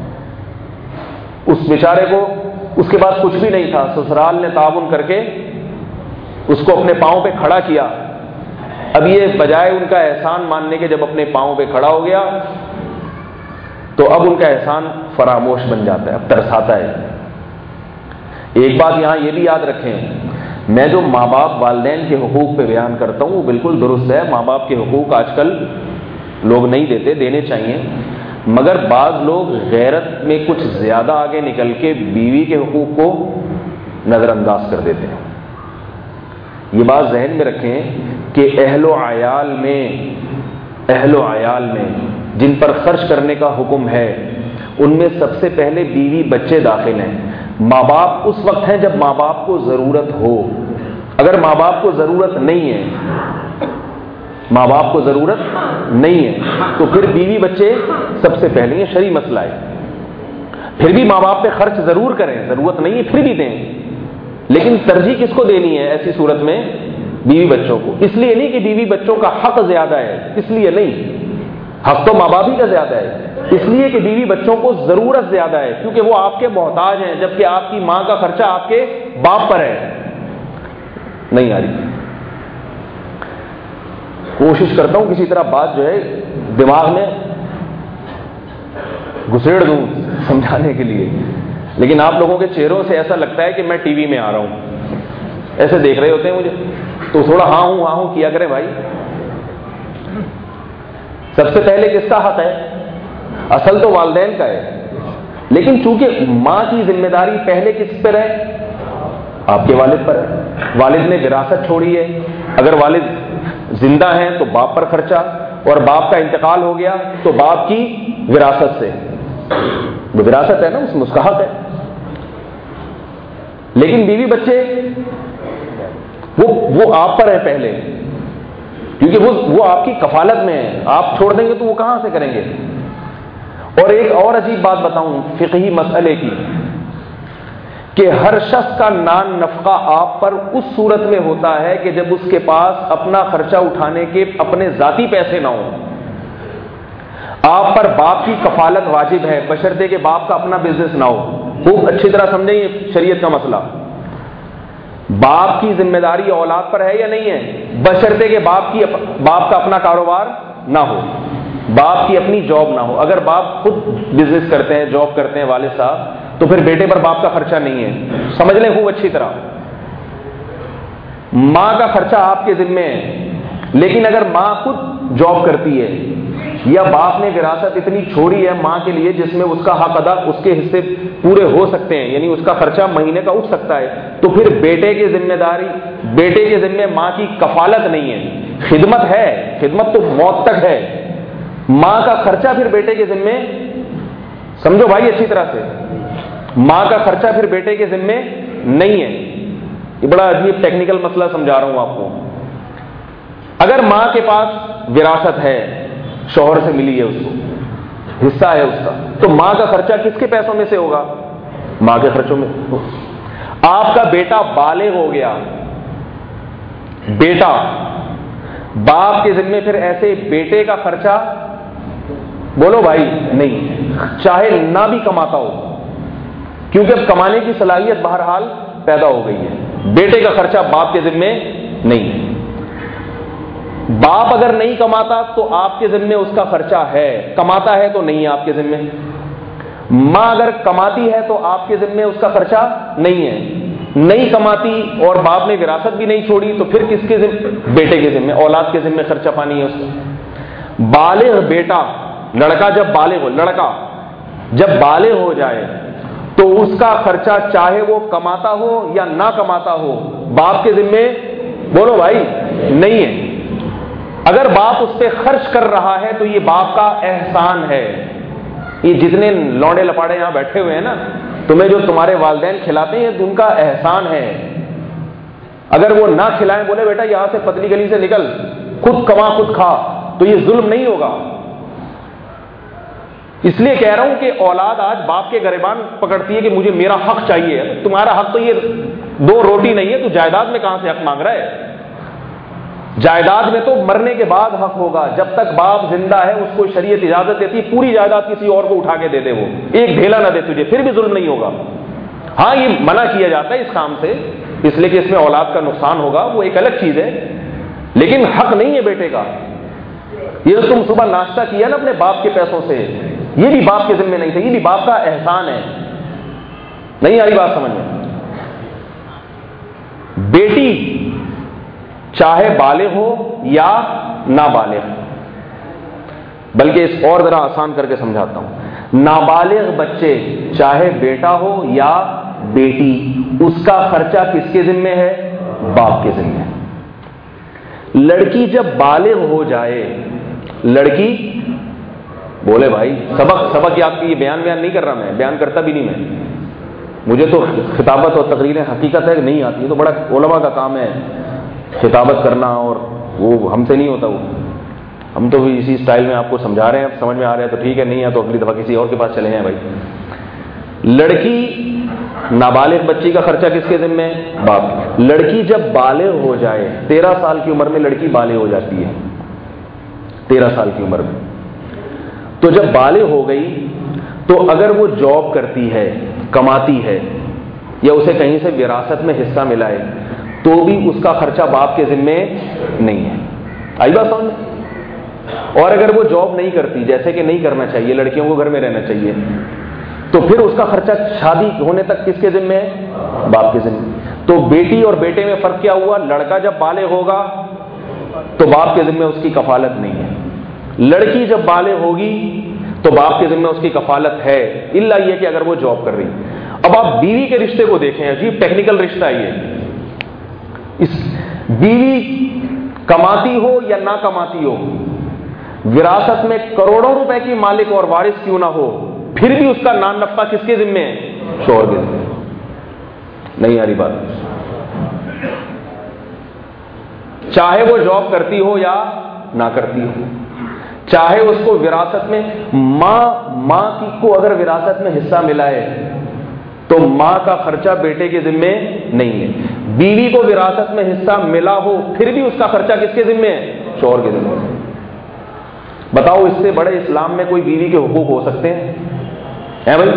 اس بیچارے کو اس کے پاس کچھ بھی نہیں تھا، سسرال نے تعاون کر کے اس کو اپنے پاؤں پہ کھڑا کیا. اب یہ بجائے ان کا احسان ماننے کے جب اپنے پاؤں پہ کھڑا ہو گیا تو اب ان کا احسان فراموش بن جاتا ہے، اب ترساتا ہے. ایک بات یہاں یہ بھی یاد رکھیں، میں جو ماں باپ والدین کے حقوق پہ بیان کرتا ہوں وہ بالکل درست ہے. ماں باپ کے حقوق آج کل لوگ نہیں دیتے، دینے چاہیے. مگر بعض لوگ غیرت میں کچھ زیادہ آگے نکل کے بیوی کے حقوق کو نظر انداز کر دیتے ہیں. یہ بات ذہن میں رکھیں کہ اہل و عیال میں اہل و عیال میں جن پر خرچ کرنے کا حکم ہے ان میں سب سے پہلے بیوی بچے داخل ہیں. ماں باپ اس وقت ہیں جب ماں باپ کو ضرورت ہو. اگر ماں باپ کو ضرورت نہیں ہے ماں باپ کو ضرورت نہیں ہے تو پھر بیوی بچے سب سے پہلے. یہ شرعی مسئلہ ہے. پھر بھی ماں باپ پہ خرچ ضرور کریں، ضرورت نہیں ہے پھر بھی دیں، لیکن ترجیح کس کو دینی ہے ایسی صورت میں؟ بیوی بچوں کو. اس لیے نہیں کہ بیوی بچوں کا حق زیادہ ہے، اس لیے نہیں، حق تو ماں باپ ہی کا زیادہ ہے. اس لیے کہ بیوی بچوں کو ضرورت زیادہ ہے کیونکہ وہ آپ کے محتاج ہیں، جبکہ آپ کی ماں کا خرچہ آپ کے باپ پر ہے. نہیں آ رہی؟ کوشش کرتا ہوں کسی طرح بات جو ہے دماغ میں گھسیڑ دوں سمجھانے کے لیے، لیکن آپ لوگوں کے چہروں سے ایسا لگتا ہے کہ میں ٹی وی میں آ رہا ہوں، ایسے دیکھ رہے ہوتے ہیں مجھے، تو تھوڑا ہاں ہوں ہاں ہوں کیا کریں بھائی. سب سے پہلے کس کا حق ہے؟ اصل تو والدین کا ہے، لیکن چونکہ ماں کی ذمہ داری پہلے کس پر ہے؟ آپ کے والد پر ہے. والد نے وراثت چھوڑی ہے، اگر والد زندہ ہیں تو باپ پر خرچہ، اور باپ کا انتقال ہو گیا تو باپ کی وراثت سے. وہ وراثت ہے نا، اس مستحق ہے. لیکن بیوی بچے وہ وہ آپ پر ہے پہلے. کیونکہ وہ وہ آپ کی کفالت میں ہے، آپ چھوڑ دیں گے تو وہ کہاں سے کریں گے؟ اور ایک اور عجیب بات بتاؤں فقہی مسئلے کی، کہ ہر شخص کا نان نفقہ آپ پر اس صورت میں ہوتا ہے کہ جب اس کے پاس اپنا خرچہ اٹھانے کے اپنے ذاتی پیسے نہ ہوں۔ آپ پر باپ کی کفالت واجب ہے بشرطے کہ باپ کا اپنا بزنس نہ ہو۔ خوب اچھی طرح سمجھیں یہ شریعت کا مسئلہ، باپ کی ذمہ داری اولاد پر ہے یا نہیں ہے؟ بشرطے کہ باپ کی باپ کا اپنا کاروبار نہ ہو، باپ کی اپنی جاب نہ ہو۔ اگر باپ خود بزنس کرتے ہیں، جاب کرتے ہیں والد صاحب، تو پھر بیٹے پر باپ کا خرچہ نہیں ہے، سمجھ لیں خوب اچھی طرح۔ ماں کا خرچہ آپ کے ذمے ہے، لیکن اگر ماں خود جاب کرتی ہے یا باپ نے وراثت اتنی چھوڑی ہے ماں کے لیے جس میں اس کا حق ادا، اس کے حصے پورے ہو سکتے ہیں، یعنی اس کا خرچہ مہینے کا اٹھ سکتا ہے، تو پھر بیٹے کی ذمہ داری، بیٹے کے ذمے ماں کی کفالت نہیں ہے، خدمت ہے، خدمت تو موت تک ہے، ماں کا خرچہ پھر بیٹے کے ذمے، سمجھو بھائی اچھی طرح سے، ماں کا خرچہ پھر بیٹے کے ذمے نہیں ہے۔ یہ بڑا عجیب ٹیکنیکل مسئلہ سمجھا رہا ہوں آپ کو۔ اگر ماں کے پاس وراثت ہے، شوہر سے ملی ہے، اس کو حصہ ہے اس کا، تو ماں کا خرچہ کس کے پیسوں میں سے ہوگا؟ ماں کے خرچوں میں۔ آپ کا بیٹا بالغ ہو گیا، بیٹا، باپ کے ذمے پھر ایسے بیٹے کا خرچہ بولو بھائی نہیں، چاہے نہ بھی کماتا ہو، کیونکہ اب کمانے کی صلاحیت بہرحال پیدا ہو گئی ہے، بیٹے کا خرچہ باپ کے ذمے نہیں ہے۔ باپ اگر نہیں کماتا تو آپ کے ذمے اس کا خرچہ ہے، کماتا ہے تو نہیں ہے آپ کے ذمے۔ ماں اگر کماتی ہے تو آپ کے ذمے اس کا خرچہ نہیں ہے، نہیں کماتی اور باپ نے وراثت بھی نہیں چھوڑی تو پھر کس کے ذمے؟ بیٹے کے ذمے، اولاد کے ذمے خرچہ پانی ہے اس کا۔ بالغ بیٹا، لڑکا جب بالغ ہو، لڑکا جب بالغ ہو جائے تو اس کا خرچہ چاہے وہ کماتا ہو یا نہ کماتا ہو باپ کے ذمے بولو بھائی نہیں ہے۔ اگر باپ اس پہ خرچ کر رہا ہے تو یہ باپ کا احسان ہے۔ یہ جتنے لونڈے لپاڑے یہاں بیٹھے ہوئے ہیں نا، تمہیں جو تمہارے والدین کھلاتے ہیں ان کا احسان ہے۔ اگر وہ نہ کھلائیں، بولے بیٹا یہاں سے پتلی گلی سے نکل، خود کما خود کھا، تو یہ ظلم نہیں ہوگا۔ اس لیے کہہ رہا ہوں کہ اولاد آج باپ کے گریبان پکڑتی ہے کہ مجھے میرا حق چاہیے۔ تمہارا حق تو یہ دو روٹی نہیں ہے، تو جائیداد میں کہاں سے حق مانگ رہا ہے؟ جائیداد میں تو مرنے کے بعد حق ہوگا، جب تک باپ زندہ ہے اس کو شریعت اجازت دیتی پوری جائیداد کسی اور کو اٹھا کے دے دے، وہ ایک ڈھیلا نہ دے تجھے، پھر بھی ظلم نہیں ہوگا۔ ہاں یہ منع کیا جاتا ہے اس کام سے، اس لیے کہ اس میں اولاد کا نقصان ہوگا، وہ ایک الگ چیز ہے، لیکن حق نہیں ہے بیٹے کا۔ یہ تو تم صبح ناشتہ کیا نا اپنے باپ کے پیسوں سے، یہ بھی باپ کے ذمہ نہیں تھا، یہ بھی باپ کا احسان ہے۔ نہیں آ رہی بات سمجھ میں؟ بیٹی چاہے بالغ ہو یا نابالغ، بلکہ اس اور ذرا آسان کر کے سمجھاتا ہوں، نابالغ بچے چاہے بیٹا ہو یا بیٹی، اس کا خرچہ کس کے ذمہ ہے؟ باپ کے ذمہ ہے۔ لڑکی جب بالغ ہو جائے، لڑکی بولے بھائی سبق سبق یہ آپ کی یہ بیان بیان نہیں کر رہا، میں بیان کرتا بھی نہیں، میں مجھے تو خطابت اور تقریریں حقیقت ہے کہ نہیں آتی، تو بڑا علماء کا کام ہے خطابت کرنا، اور وہ ہم سے نہیں ہوتا، وہ ہم تو بھی اسی سٹائل میں آپ کو سمجھا رہے ہیں، اب سمجھ میں آ رہا ہے تو ٹھیک ہے، نہیں ہے تو اگلی دفعہ کسی اور کے پاس چلے ہیں۔ بھائی لڑکی نابالغ بچی کا خرچہ کس کے ذمہ ہے؟ باپ۔ لڑکی جب بالغ ہو جائے، تیرہ سال کی عمر میں لڑکی بالغ ہو جاتی ہے، تیرہ سال کی عمر میں، تو جب بالغ ہو گئی تو اگر وہ جاب کرتی ہے، کماتی ہے، یا اسے کہیں سے وراثت میں حصہ ملا ہے، تو بھی اس کا خرچہ باپ کے ذمے نہیں ہے۔ آئی بات سمجھ؟ اور اگر وہ جاب نہیں کرتی، جیسے کہ نہیں کرنا چاہیے، لڑکیوں کو گھر میں رہنا چاہیے، تو پھر اس کا خرچہ شادی ہونے تک کس کے ذمے ہے؟ باپ کے ذمے۔ تو بیٹی اور بیٹے میں فرق کیا ہوا؟ لڑکا جب بالغ ہوگا تو باپ کے ذمے اس کی کفالت نہیں ہے، لڑکی جب بالغ ہوگی تو باپ کے ذمہ اس کی کفالت ہے، الا یہ کہ اگر وہ جاب کر رہی۔ اب آپ بیوی کے رشتے کو دیکھیں، عجیب ٹیکنیکل رشتہ ہے یہ۔ اس بیوی کماتی ہو یا نہ کماتی ہو، وراثت میں کروڑوں روپے کی مالک اور وارث کیوں نہ ہو، پھر بھی اس کا نان نفقہ کس کے ذمے ہے؟ شوہر کے ذمے۔ نہیں آ رہی بات؟ چاہے وہ جاب کرتی ہو یا نہ کرتی ہو، چاہے اس کو وراثت میں ماں ماں کی کو اگر وراثت میں حصہ ملا ہے تو ماں کا خرچہ بیٹے کے ذمے نہیں ہے، بیوی کو وراثت میں حصہ ملا ہو پھر بھی اس کا خرچہ کس کے ذمے ہے؟ شوہر کے ذمے۔ بتاؤ اس سے بڑے اسلام میں کوئی بیوی کے حقوق ہو سکتے ہیں؟ ہے بھائی؟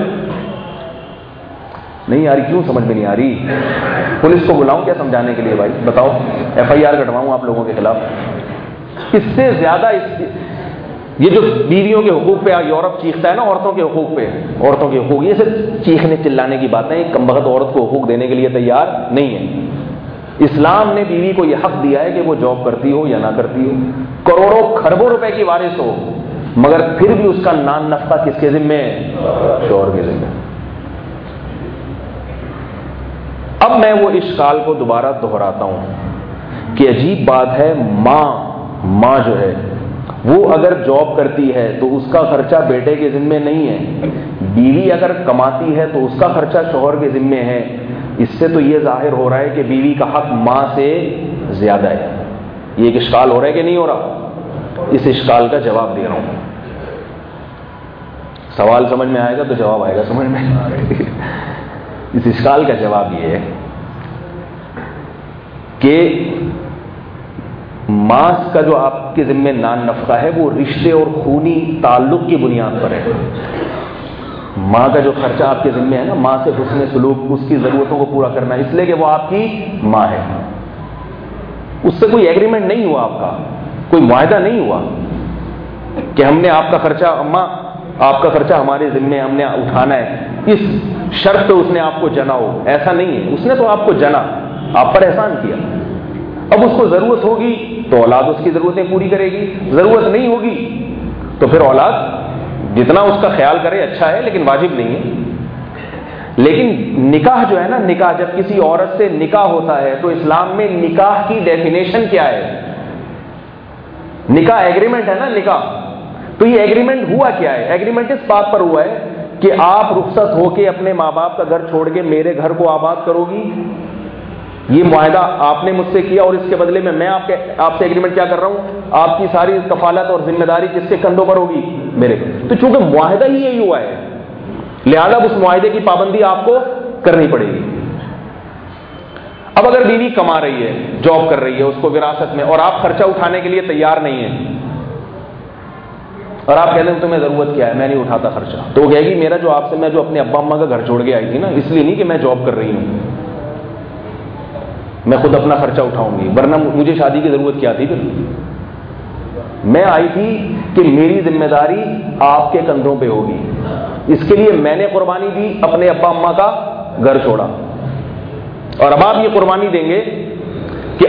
نہیں یار، کیوں سمجھ میں نہیں آ رہی؟ پولیس کو بلاؤں کیا سمجھانے کے لیے؟ بھائی بتاؤ، ایف آئی آر کٹواؤں آپ لوگوں کے خلاف؟ اس سے زیادہ اس یہ جو بیویوں کے حقوق پہ یورپ چیختا ہے نا، عورتوں کے حقوق پہ، عورتوں کے حقوق، یہ صرف چیخنے چلانے کی باتیں، ایک کم بخت عورت کو حقوق دینے کے لیے تیار نہیں ہے۔ اسلام نے بیوی کو یہ حق دیا ہے کہ وہ جاب کرتی ہو یا نہ کرتی ہو، کروڑوں کھربوں روپے کی وارث ہو، مگر پھر بھی اس کا نان نفقہ کس کے ذمے ہے؟ شوہر کے ذمے۔ اب میں وہ اشکال کو دوبارہ دہراتا ہوں کہ عجیب بات ہے، ماں ماں جو ہے وہ اگر جاب کرتی ہے تو اس کا خرچہ بیٹے کے ذمے نہیں ہے، بیوی اگر کماتی ہے تو اس کا خرچہ شوہر کے ذمے ہے۔ اس سے تو یہ ظاہر ہو رہا ہے کہ بیوی کا حق ماں سے زیادہ ہے۔ یہ ایک اشکال ہو رہا ہے کہ نہیں ہو رہا؟ اس اشکال کا جواب دے رہا ہوں۔ سوال سمجھ میں آئے گا تو جواب آئے گا سمجھ میں۔ اس اشکال کا جواب یہ ہے کہ ماں کا جو آپ کے ذمے نان نفقہ ہے وہ رشتے اور خونی تعلق کی بنیاد پر ہے۔ ماں کا جو خرچہ آپ کے ذمے ہے نا، ماں سے حسن سلوک، اس کی ضرورتوں کو پورا کرنا، اس لیے کہ وہ آپ کی ماں ہے۔ اس سے کوئی ایگریمنٹ نہیں ہوا، آپ کا کوئی معاہدہ نہیں ہوا کہ ہم نے آپ کا خرچہ، اماں آپ کا خرچہ ہمارے ذمے ہم نے اٹھانا ہے، اس شرط پہ اس نے آپ کو جنا ہو، ایسا نہیں ہے۔ اس نے تو آپ کو جنا، آپ پر احسان کیا۔ اب اس کو ضرورت ہوگی تو اولاد اس کی ضرورتیں پوری کرے گی، ضرورت نہیں ہوگی تو پھر اولاد جتنا اس کا خیال کرے اچھا ہے، لیکن واجب نہیں ہے۔ لیکن نکاح جو ہے نا، نکاح جب کسی عورت سے نکاح ہوتا ہے تو اسلام میں نکاح کی ڈیفینیشن کیا ہے؟ نکاح ایگریمنٹ ہے نا، نکاح۔ تو یہ ایگریمنٹ ہوا کیا ہے؟ ایگریمنٹ اس بات پر ہوا ہے کہ آپ رخصت ہو کے اپنے ماں باپ کا گھر چھوڑ کے میرے گھر کو آباد کرو گی، یہ معاہدہ آپ نے مجھ سے کیا، اور اس کے بدلے میں میں آپ کے آپ سے ایگریمنٹ کیا کر رہا ہوں؟ آپ کی ساری کفالت اور ذمہ داری کس کے کندھوں پر ہوگی؟ میرے۔ تو چونکہ معاہدہ ہی یہی ہوا ہے، لہذا اس معاہدے کی پابندی آپ کو کرنی پڑے گی۔ اب اگر بیوی کما رہی ہے، جاب کر رہی ہے، اس کو وراثت میں، اور آپ خرچہ اٹھانے کے لیے تیار نہیں ہیں، اور آپ کہتے ہیں تمہیں ضرورت کیا ہے، میں نہیں اٹھاتا خرچہ، تو وہ کہے گی میرا جو آپ سے، میں جو اپنے ابا اماں کا گھر چھوڑ کے آئی تھی نا، اس لیے نہیں کہ میں جاب کر رہی ہوں، میں خود اپنا خرچہ اٹھاؤں گی، ورنہ مجھے شادی کی ضرورت کیا تھی؟ پھر میں آئی تھی کہ میری ذمہ داری آپ کے کندھوں پہ ہوگی، اس کے لیے میں نے قربانی دی، اپنے ابا اماں کا گھر چھوڑا، اور اب آپ یہ قربانی دیں گے کہ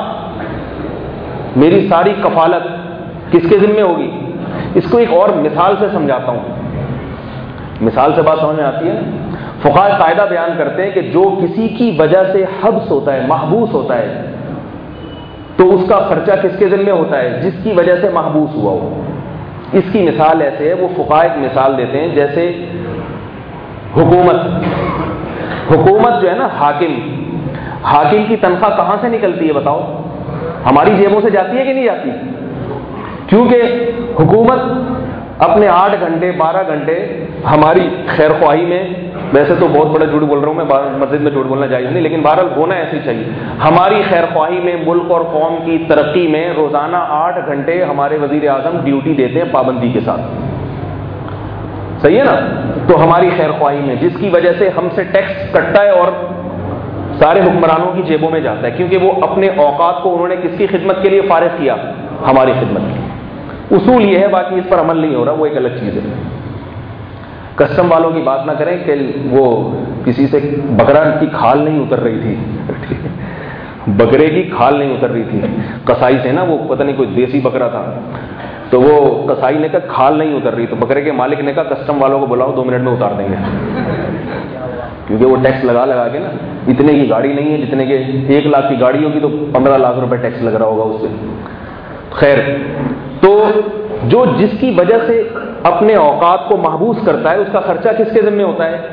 آپ میری ساری کفالت کس کے ذمہ ہوگی؟ اس کو ایک اور مثال سے سمجھاتا ہوں، مثال سے بات سمجھ میں آتی ہے۔ فقہاء قاعدہ بیان کرتے ہیں کہ جو کسی کی وجہ سے حبس ہوتا ہے، محبوس ہوتا ہے، تو اس کا خرچہ کس کے ذمہ ہوتا ہے؟ جس کی وجہ سے محبوس ہوا ہو۔ اس کی مثال ایسے ہے، وہ فقہاء ایک مثال دیتے ہیں، جیسے حکومت حکومت جو ہے نا، حاکم حاکم کی تنخواہ کہاں سے نکلتی ہے بتاؤ؟ ہماری جیبوں سے جاتی ہے کہ نہیں جاتی؟ کیونکہ حکومت اپنے آٹھ گھنٹے بارہ گھنٹے ہماری خیر خواہی میں، ویسے تو بہت بڑا جھوٹ بول رہا ہوں میں، مسجد میں جھوٹ بولنا جائز نہیں، لیکن بہرحال ہونا ایسے ہی چاہیے، ہماری خیر خواہی میں، ملک اور قوم کی ترقی میں روزانہ آٹھ گھنٹے ہمارے وزیر اعظم ڈیوٹی دیتے ہیں پابندی کے ساتھ، صحیح ہے نا؟ تو ہماری خیر خواہی میں، جس کی وجہ سے ہم سے ٹیکس کٹتا ہے اور سارے حکمرانوں کی جیبوں میں جاتا ہے، کیونکہ وہ اپنے اوقات کو انہوں نے کس کی خدمت کے لیے فارغ کیا؟ ہماری خدمت کی۔ اصول یہ ہے، باقی اس پر عمل نہیں ہو رہا، وہ ایک الگ چیز ہے۔ کسٹم والوں کی بات نہ کریں کہ وہ کسی سے بکرا کی کھال نہیں اتر رہی تھی، بکرے کی کھال نہیں اتر رہی تھی، کسائی سے نا، وہ پتہ نہیں کوئی دیسی بکرا تھا، تو وہ کسائی نے کہا کھال نہیں اتر رہی، تو بکرے کے مالک نے کہا کسٹم والوں کو بلاؤ، دو منٹ میں اتار دیں گے، کیونکہ وہ ٹیکس لگا لگا کے نا، اتنے کی گاڑی نہیں ہے جتنے کے ایک لاکھ کی گاڑی ہوگی تو پندرہ لاکھ روپے ٹیکس لگ رہا ہوگا اس سے۔ خیر، تو جو جس کی وجہ سے اپنے اوقات کو محبوس کرتا ہے، اس کا خرچہ کس کے ذمہ ہوتا ہے؟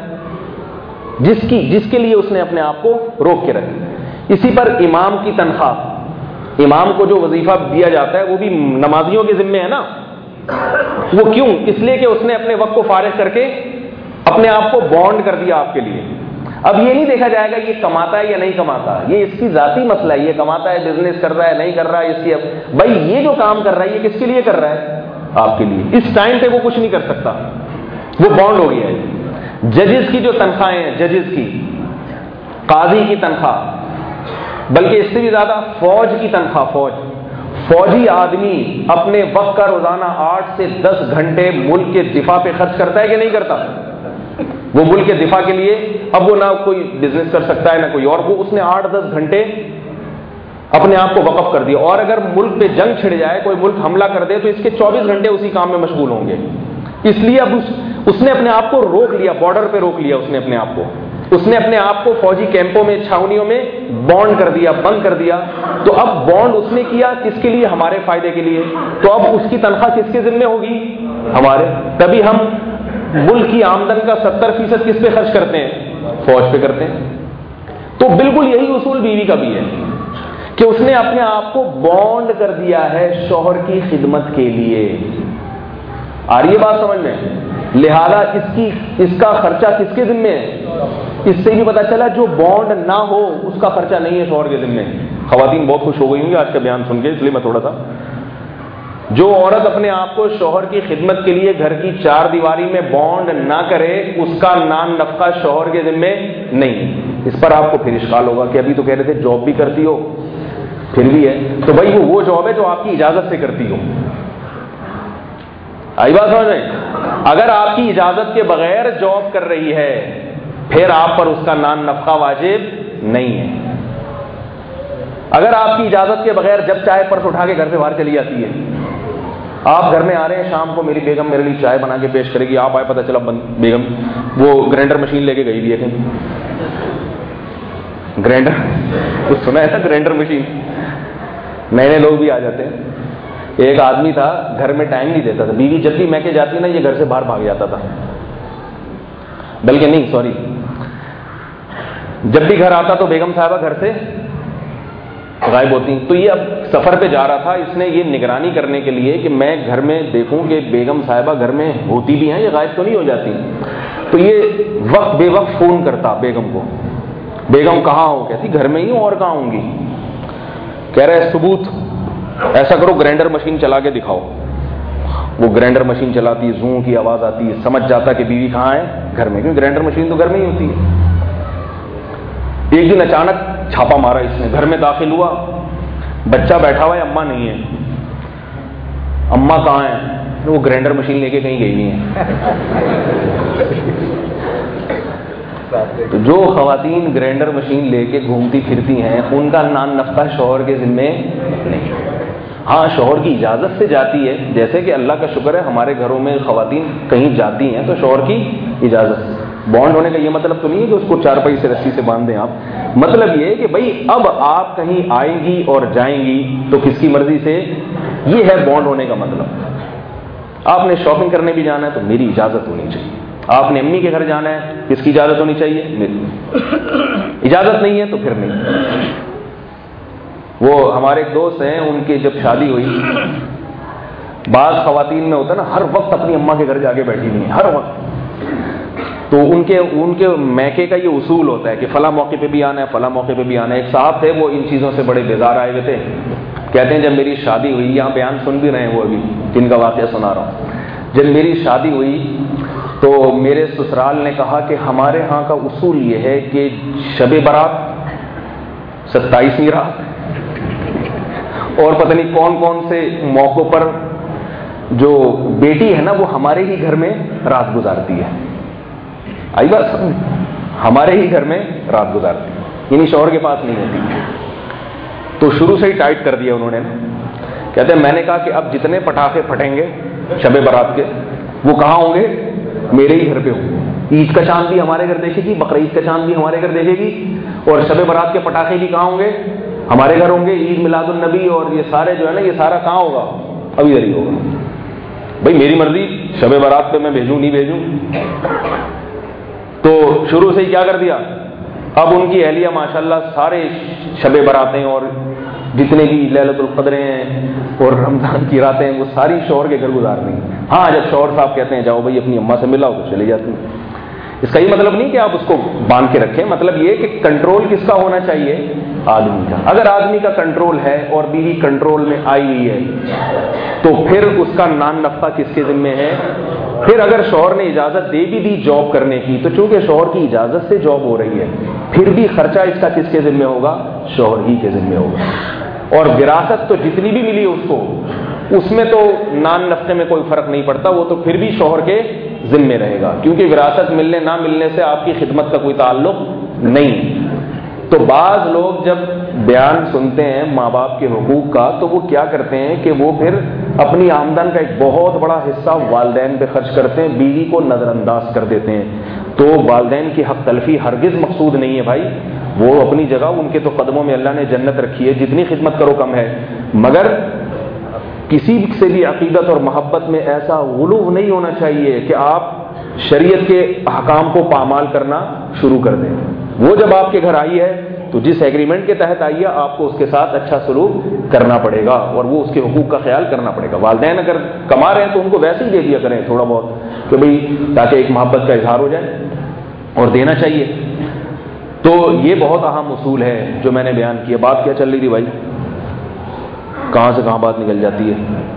جس کی جس کے لیے اس نے اپنے آپ کو روک کے رکھا۔ اسی پر امام کی تنخواہ، امام کو جو وظیفہ دیا جاتا ہے وہ بھی نمازیوں کے ذمے ہے نا. وہ کیوں؟ اس لیے کہ اس نے اپنے وقت کو فارغ کر کے اپنے آپ کو بانڈ کر دیا آپ کے لیے. اب یہ نہیں دیکھا جائے گا یہ کماتا ہے یا نہیں کماتا, یہ اس کی ذاتی مسئلہ ہے, یہ کماتا ہے, بزنس کر رہا ہے, نہیں کر رہا ہے, اس کی بھائی یہ جو کام کر رہا ہے یہ کس کے لیے کر رہا ہے؟ آپ کے لیے. اس ٹائم پہ وہ کچھ نہیں کر سکتا, وہ بانڈ ہو گیا ہے. ججز کی جو تنخواہیں ہیں, ججز کی, قاضی کی تنخواہ, بلکہ اس سے بھی زیادہ فوج کی تنخواہ, فوج فوجی آدمی اپنے وقت کا روزانہ آٹھ سے دس گھنٹے ملک کے دفاع پہ خرچ کرتا ہے کہ نہیں کرتا؟ وہ ملک کے دفاع کے لیے, اب وہ نہ کوئی بزنس کر سکتا ہے نہ کوئی اور, وہ اس نے آٹھ دس گھنٹے اپنے آپ کو وقف کر دیا. اور اگر ملک پہ جنگ چھڑ جائے, کوئی ملک حملہ کر دے, تو اس کے چوبیس گھنٹے اسی کام میں مشغول ہوں گے. اس لیے اب اس, اس نے اپنے آپ کو روک لیا, بارڈر پہ روک لیا اس نے اپنے آپ کو. اس نے اپنے آپ کو فوجی کیمپوں میں, چھاونیوں میں بانڈ کر دیا, بند کر دیا. تو اب بانڈ اس نے کیا کس کے لیے؟ ہمارے فائدے کے لیے. تو اب اس کی تنخواہ کس کے ذمہ ہوگی؟ ہمارے. تبھی ہم ملک کی آمدن کا ستر فیصد کس پہ خرچ کرتے ہیں؟ فوج پہ کرتے ہیں. تو بالکل یہی اصول بیوی کا بھی ہے کہ اس نے اپنے آپ کو بانڈ کر دیا ہے شوہر کی خدمت کے لیے. آ رہی ہے بات سمجھ میں؟ لہذا اس کی اس کا خرچہ کس کے ذمے ہے؟ اس سے بھی پتا چلا جو بانڈ نہ ہو اس کا خرچہ نہیں ہے شوہر کے ذمے. خواتین بہت خوش ہو گئی ہوں گی آج کا بیان سن کے, اس لیے میں تھوڑا سا, جو عورت اپنے آپ کو شوہر کی خدمت کے لیے گھر کی چار دیواری میں بانڈ نہ کرے, اس کا نان نفقہ شوہر کے ذمے نہیں. اس پر آپ کو پھر اشکال ہوگا کہ ابھی تو کہہ رہے تھے جاب بھی کرتی ہو, پھر بھی ہے. تو بھائی وہ وہ جاب ہے جو آپ کی اجازت سے کرتی ہو. آئی بات سمجھ میں؟ اگر آپ کی اجازت کے بغیر جاب کر رہی ہے پھر آپ پر اس کا نان نفقہ واجب نہیں ہے. اگر آپ کی اجازت کے بغیر جب چائے پرس اٹھا کے گھر سے باہر چلی جاتی ہے, آپ گھر میں آ رہے ہیں, شام کو میری بیگم میرے لیے چائے بنا کے پیش کرے گی, آپ آئے پتہ چلا بیگم وہ گرینڈر مشین لے کے گئی بھی ہے کہیں. گرینڈر کچھ سنا ہے نا, گرینڈر مشین, نئے نئے لوگ بھی آ جاتے ہیں. ایک آدمی تھا گھر میں ٹائم نہیں دیتا تھا, بیوی جب بھی میکے جاتی نا یہ گھر سے باہر بھاگ جاتا تھا. بلکہ نہیں سوری جب بھی گھر آتا تو بیگم صاحبہ گھر سے غائب ہوتی. تو یہ اب سفر پہ جا رہا تھا, اس نے یہ نگرانی کرنے کے لیے کہ میں گھر میں دیکھوں کہ بیگم صاحبہ گھر میں ہوتی بھی ہیں, یہ غائب تو نہیں ہو جاتی. تو یہ وقت بے وقت فون کرتا بیگم کو, بیگم کہاں ہو؟ کہتی گھر میں ہی ہوں, اور کہاں ہوں گی؟ کہہ رہے ثبوت, ایسا کرو گرینڈر مشین چلا کے دکھاؤ. وہ گرینڈر مشین چلاتی, زوں کی آواز آتی, سمجھ جاتا کہ بیوی کہاں ہے, گھر میں, کیونکہ گرینڈر مشین تو گھر میں ہی ہوتی ہے. ایک دن اچانک چھاپا مارا اس نے, گھر میں داخل ہوا, بچہ بیٹھا ہوا ہے, اماں نہیں ہے. اماں کہاں ہے؟ وہ گرینڈر مشین لے کے کہیں گئی نہیں ہے. تو جو خواتین گرینڈر مشین لے کے گھومتی پھرتی ہیں ان کا نان نفقہ شوہر کے ذمے نہیں. ہاں شوہر کی اجازت سے جاتی ہے, جیسے کہ اللہ کا شکر ہے ہمارے گھروں میں خواتین کہیں جاتی ہیں تو شوہر کی اجازت سے. بانڈ ہونے کا یہ مطلب تو نہیں ہے کہ اس کو چارپائی سے رسی سے باندھ دیں آپ. مطلب یہ ہے کہ بھائی اب آپ کہیں آئیں گی اور جائیں گی تو کس کی مرضی سے, یہ ہے بانڈ ہونے کا مطلب. آپ نے شاپنگ کرنے بھی جانا ہے تو میری اجازت ہونی چاہیے. آپ نے امی کے گھر جانا ہے, کس کی اجازت ہونی چاہیے؟ میری. اجازت نہیں ہے تو پھر نہیں. وہ ہمارے ایک دوست ہیں, ان کی جب شادی ہوئی, بعض خواتین میں ہوتا ہے نا ہر وقت اپنی اماں کے گھر جا کے بیٹھی ہوئی ہیں, ہر وقت. تو ان کے ان کے میکے کا یہ اصول ہوتا ہے کہ فلاں موقع پہ بھی آنا ہے, فلاں موقع پہ بھی آنا ہے. ایک صاحب تھے وہ ان چیزوں سے بڑے بیزار آئے ہوئے تھے. کہتے ہیں جب میری شادی ہوئی, یہاں بیان سن بھی رہے ہیں وہ ابھی جن کا واقعہ سنا رہا ہوں, جب میری شادی ہوئی تو میرے سسرال نے کہا کہ ہمارے ہاں کا اصول یہ ہے کہ شب برات, ستائیسویں رات اور پتہ نہیں کون کون سے موقعوں پر جو بیٹی ہے نا وہ ہمارے ہی گھر میں رات گزارتی ہے. آئی بات سمجھ, ہمارے ہی گھر میں رات گزارتی ہے, یعنی شوہر کے پاس نہیں ہوتی. تو شروع سے ہی ٹائٹ کر دیا انہوں نے. کہتے ہیں میں نے کہا کہ اب جتنے پٹاخے پھٹیں گے شب برات کے وہ کہاں ہوں گے؟ میرے ہی گھر پہ ہوں. عید کا چاند بھی ہمارے گھر دیکھے گی, بقرعید کا چاند بھی ہمارے گھر دیکھے گی, اور شب برات کے پٹاخے بھی کہاں ہوں گے؟ ہمارے گھر ہوں گے. عید میلاد النبی اور یہ سارے جو ہے نا یہ سارا کہاں ہوگا؟ ابھی ادھر ہی ہوگا. بھائی میری مرضی, شب برات پہ میں بھیجوں نہیں بھیجوں. تو شروع سے ہی کیا کر دیا, اب ان کی اہلیہ ماشاءاللہ سارے شب براتیں اور جتنے بھی لیلۃ القدریں ہیں اور رمضان کی راتیں ہیں وہ ساری شوہر کے گھر گزارنی ہیں. ہاں جب شوہر صاحب کہتے ہیں جاؤ بھائی اپنی اماں سے ملاؤ تو چلے جاتی ہیں. اس کا یہ مطلب نہیں کہ آپ اس کو باندھ کے رکھیں, مطلب یہ کہ کنٹرول کس کا ہونا چاہیے, آدمی کا. اگر آدمی کا کنٹرول ہے اور بیوی کنٹرول میں آئی ہوئی ہے تو پھر اس کا نان نفقہ کس کے ذمہ ہے. پھر اگر شوہر نے اجازت دے بھی دی جاب کرنے کی تو چونکہ شوہر کی اجازت سے جاب ہو رہی ہے پھر بھی خرچہ اس کا کس کے ذمہ ہوگا, شوہر ہی کے ذمہ ہوگا. اور وراثت تو جتنی بھی ملی اس کو اس میں تو نان نفقے میں کوئی فرق نہیں پڑتا, وہ تو پھر بھی شوہر کے ذمہ رہے گا کیونکہ وراثت ملنے نہ ملنے سے آپ کی خدمت کا کوئی تعلق نہیں. تو بعض لوگ جب بیان سنتے ہیں ماں باپ کے حقوق کا تو وہ کیا کرتے ہیں کہ وہ پھر اپنی آمدن کا ایک بہت بڑا حصہ والدین پہ خرچ کرتے ہیں, بیوی کو نظر انداز کر دیتے ہیں. تو والدین کی حق تلفی ہرگز مقصود نہیں ہے بھائی, وہ اپنی جگہ ان کے تو قدموں میں اللہ نے جنت رکھی ہے, جتنی خدمت کرو کم ہے. مگر کسی سے بھی عقیدت اور محبت میں ایسا غلو نہیں ہونا چاہیے کہ آپ شریعت کے احکام کو پامال کرنا شروع کر دیں. وہ جب آپ کے گھر آئی ہے تو جس ایگریمنٹ کے تحت آئی ہے آپ کو اس کے ساتھ اچھا سلوک کرنا پڑے گا اور وہ اس کے حقوق کا خیال کرنا پڑے گا. والدین اگر کما رہے ہیں تو ان کو ویسے ہی دے دیا کریں تھوڑا بہت کہ بھئی تاکہ ایک محبت کا اظہار ہو جائے, اور دینا چاہیے. تو یہ بہت اہم اصول ہے جو میں نے بیان کیا. بات کیا چل رہی تھی بھائی, کہاں سے کہاں بات نکل جاتی ہے.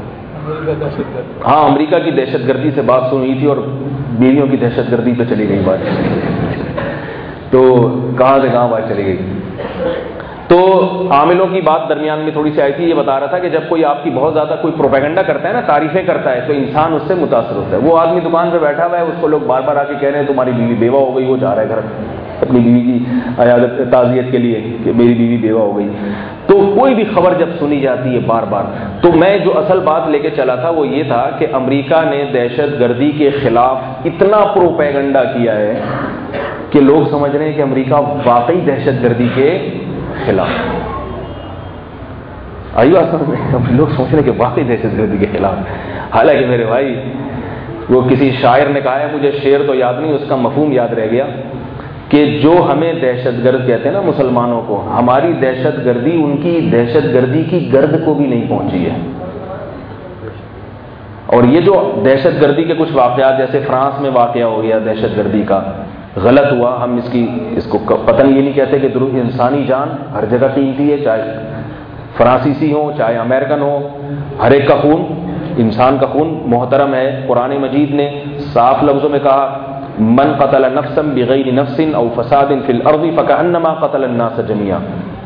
ہاں امریکہ کی دہشت گردی سے بات سنی تھی اور بیویوں کی دہشت گردی پہ چلی گئی بات. تو کہاں سے کہاں بات چلی گئی. تو عاملوں کی بات درمیان میں تھوڑی سی آئی تھی. یہ بتا رہا تھا کہ جب کوئی آپ کی بہت زیادہ کوئی پروپیگنڈا کرتا ہے نا, تعریفیں کرتا ہے, تو انسان اس سے متاثر ہوتا ہے. وہ آدمی دکان پہ بیٹھا ہوا ہے, اس کو لوگ بار بار آ کے کہہ رہے ہیں تمہاری بیوی بیوہ ہو گئی, وہ جا رہا ہے گھر اپنی بیوی کی عیادت تعزیت کے لیے کہ میری بیوی بیوہ ہو گئی. تو کوئی بھی خبر جب سنی جاتی ہے بار بار, تو میں جو اصل بات لے کے چلا تھا وہ یہ تھا کہ امریکہ نے دہشت گردی کے خلاف اتنا پروپیگنڈا کیا ہے کہ لوگ سمجھ رہے ہیں کہ امریکہ واقعی دہشت گردی کے خلاف. آئی بات سمجھ میں, لوگ سوچ رہے ہیں کہ واقعی دہشت گردی کے خلاف. حالانکہ میرے بھائی وہ کسی شاعر نے کہا ہے, مجھے شعر تو یاد نہیں, اس کا مفہوم یاد رہ گیا, کہ جو ہمیں دہشت گرد کہتے ہیں نا مسلمانوں کو, ہماری دہشت گردی ان کی دہشت گردی کی گرد کو بھی نہیں پہنچی ہے. اور یہ جو دہشت گردی کے کچھ واقعات جیسے فرانس میں واقعہ ہو گیا دہشت گردی کا, غلط ہوا, ہم اس کی اس کو پتن یہ نہیں کہتے کہ درست انسانی جان ہر جگہ قیمتی ہے, چاہے فرانسیسی ہو چاہے امریکن ہو, ہر ایک کا خون انسان کا خون محترم ہے. قرآن مجید نے صاف لفظوں میں کہا من قتل نفسا بغیر نفس او فساد فی الارض فکأنما قتل الناس جميعا.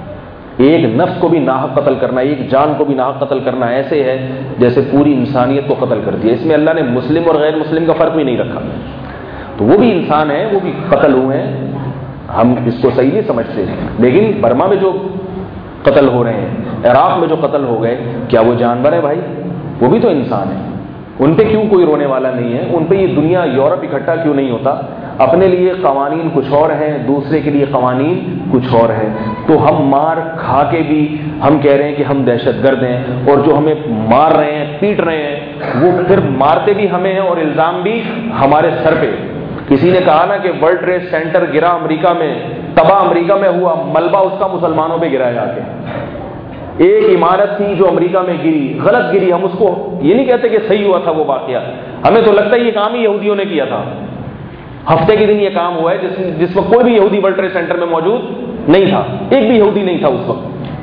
ایک نفس کو بھی ناحق قتل کرنا, ایک جان کو بھی ناحق قتل کرنا ایسے ہے جیسے پوری انسانیت کو قتل کر دیا. اس میں اللہ نے مسلم اور غیر مسلم کا فرق بھی نہیں رکھا. تو وہ بھی انسان ہیں, وہ بھی قتل ہوئے ہیں, ہم اس کو صحیح نہیں سمجھتے. لیکن برما میں جو قتل ہو رہے ہیں, عراق میں جو قتل ہو گئے, کیا وہ جانور ہیں بھائی؟ وہ بھی تو انسان ہیں. ان پہ کیوں کوئی رونے والا نہیں ہے؟ ان پہ یہ دنیا یورپ اکٹھا کیوں نہیں ہوتا؟ اپنے لیے قوانین کچھ اور ہیں, دوسرے کے لیے قوانین کچھ اور ہیں. تو ہم مار کھا کے بھی ہم کہہ رہے ہیں کہ ہم دہشت گرد ہیں, اور جو ہمیں مار رہے ہیں پیٹ رہے ہیں وہ پھر مارتے بھی ہمیں ہیں اور الزام بھی ہمارے سر پہ. کسی نے کہا نا کہ ورلڈ ٹریڈ سینٹر گرا امریکہ میں, تباہ امریکہ میں ہوا, ملبہ اس کا مسلمانوں پہ گرا جا کے. ایک عمارت تھی جو امریکہ میں گری, غلط گری, ہم اس کو یہ نہیں کہتے کہ صحیح ہوا تھا وہ واقعہ, ہمیں تو لگتا ہے یہ کام ہی یہودیوں نے کیا تھا. ہفتے کے دن یہ کام ہوا ہے جس جس وقت کوئی بھی یہودی ورلڈ ٹریڈ سینٹر میں موجود نہیں تھا, ایک بھی یہودی نہیں تھا اس وقت.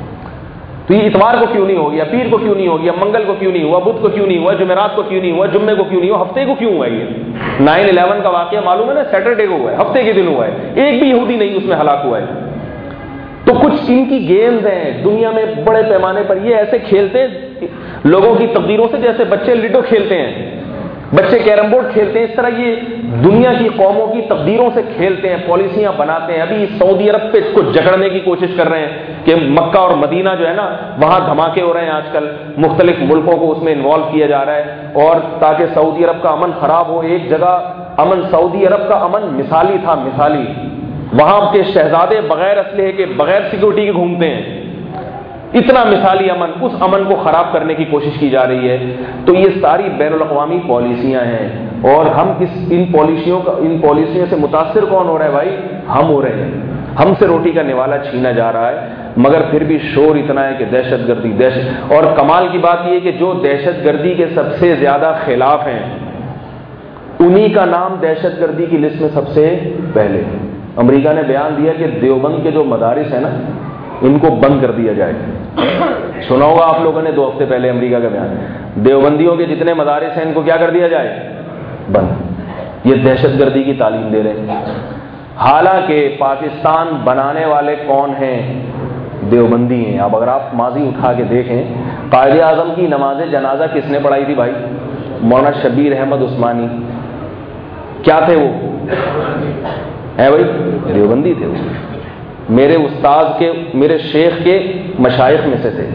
تو یہ اتوار کو کیوں نہیں ہو گیا, پیر کو کیوں نہیں ہو گیا, منگل کو کیوں نہیں ہوا, بدھ کو کیوں نہیں ہوا, جمعرات کو کیوں نہیں ہوا, جمعے کو کیوں نہیں ہوا, ہفتے کو کیوں ہوا؟ یہ نائن الیون کا واقعہ معلوم ہے نا, سیٹرڈے کو ہوا ہے, ہفتے کے دن ہوا ہے, ایک بھی یہودی نہیں اس میں ہلاک ہوا ہے. تو کچھ ان کی گیمز ہیں دنیا میں بڑے پیمانے پر, یہ ایسے کھیلتے ہیں لوگوں کی تقدیروں سے جیسے بچے لڈو کھیلتے ہیں, بچے کیرم بورڈ کھیلتے ہیں, اس طرح یہ دنیا کی قوموں کی تقدیروں سے کھیلتے ہیں, پالیسیاں بناتے ہیں. ابھی سعودی عرب پہ اس کو جکڑنے کی کوشش کر رہے ہیں کہ مکہ اور مدینہ جو ہے نا وہاں دھماکے ہو رہے ہیں آج کل, مختلف ملکوں کو اس میں انوالو کیا جا رہا ہے, اور تاکہ سعودی عرب کا امن خراب ہو. ایک جگہ امن, سعودی عرب کا امن مثالی تھا, مثالی, وہاں کے شہزادے بغیر اسلحے کے بغیر سیکورٹی کے گھومتے ہیں, اتنا مثالی امن, اس امن کو خراب کرنے کی کوشش کی جا رہی ہے. تو یہ ساری بین الاقوامی پالیسیاں ہیں, اور ہم اس ان پالیسیوں کا ان پالیسیوں سے متاثر کون ہو رہا ہے بھائی؟ ہم ہو رہے ہیں. ہم سے روٹی کا نوالا چھینا جا رہا ہے. مگر پھر بھی شور اتنا ہے کہ دہشت گردی دہشت اور کمال کی بات یہ کہ جو دہشت گردی کے سب سے زیادہ خلاف ہیں انہی کا نام دہشت گردی کی لسٹ میں سب سے پہلے. امریکہ نے بیان دیا کہ دیوبند کے جو مدارس ہیں نا ان کو بند کر دیا جائے. سنا ہوگا آپ لوگوں نے دو ہفتے پہلے امریکہ کا بیان, دیوبندیوں کے جتنے مدارس ہیں ان کو کیا کر دیا جائے, بند. یہ دہشت گردی کی تعلیم دے رہے ہیں. حالانکہ پاکستان بنانے والے کون ہیں, دیوبندی ہیں. اب اگر آپ ماضی اٹھا کے دیکھیں, قائد اعظم کی نماز جنازہ کس نے پڑھائی تھی بھائی؟ مولانا شبیر احمد عثمانی. کیا تھے وہ؟ ہے بھائی, دیوبندی تھے وہ. میرے استاد کے, میرے شیخ کے مشائخ میں سے تھے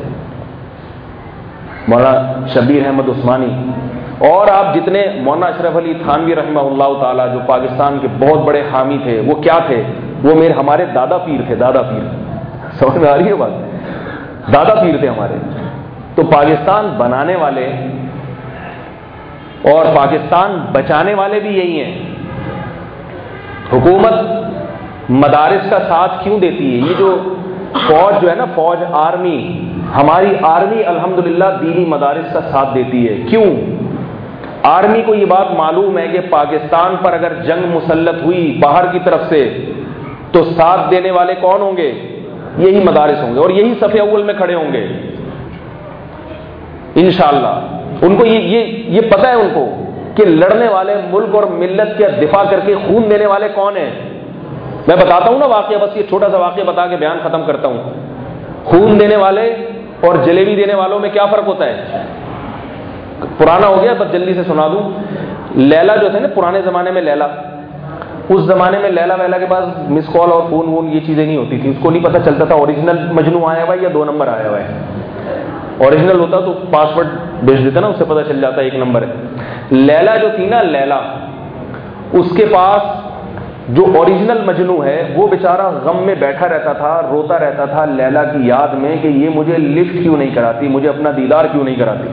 مولانا شبیر احمد عثمانی. اور آپ جتنے مولانا اشرف علی تھانوی رحمہ اللہ تعالیٰ جو پاکستان کے بہت بڑے حامی تھے, وہ کیا تھے؟ وہ میرے ہمارے دادا پیر تھے. دادا پیر, سمجھ میں آ رہی ہے بات؟ دادا پیر تھے ہمارے. تو پاکستان بنانے والے اور پاکستان بچانے والے بھی یہی ہیں. حکومت مدارس کا ساتھ کیوں دیتی ہے؟ یہ جو فوج جو ہے نا, فوج, آرمی, ہماری آرمی الحمدللہ دینی مدارس کا ساتھ دیتی ہے. کیوں؟ آرمی کو یہ بات معلوم ہے کہ پاکستان پر اگر جنگ مسلط ہوئی باہر کی طرف سے تو ساتھ دینے والے کون ہوں گے؟ یہی مدارس ہوں گے, اور یہی صف اول میں کھڑے ہوں گے انشاءاللہ. ان کو یہ یہ یہ پتہ ہے ان کو کہ لڑنے والے ملک اور ملت کے دفاع کر کے خون دینے والے کون ہیں. میں بتاتا ہوں نا واقعہ, بس یہ چھوٹا سا واقعہ بتا کے بیان ختم کرتا ہوں. خون دینے والے اور جلیبی دینے والوں میں کیا فرق ہوتا ہے؟ پرانا ہو گیا بس جلدی سے سنا دوں. لیلا جو تھے نا پرانے زمانے میں, لیلا, اس زمانے میں لیلا ویلا کے پاس مس کال اور فون وون یہ چیزیں نہیں ہوتی تھی. اس کو نہیں پتہ چلتا تھا اوریجنل مجنو آیا ہوا ہے یا دو نمبر آیا ہوا ہے. اوریجنل ہوتا تو پاسورڈ بھیج دیتا نا, اس سے پتہ چل جاتا ایک نمبر ہے. لیلا جو تھی نا, لیلا, اس کے پاس جو اوریجنل مجنو ہے وہ بیچارہ غم میں بیٹھا رہتا تھا, روتا رہتا تھا لیلا کی یاد میں کہ یہ مجھے لفٹ کیوں نہیں کراتی, مجھے اپنا دیدار کیوں نہیں کراتی.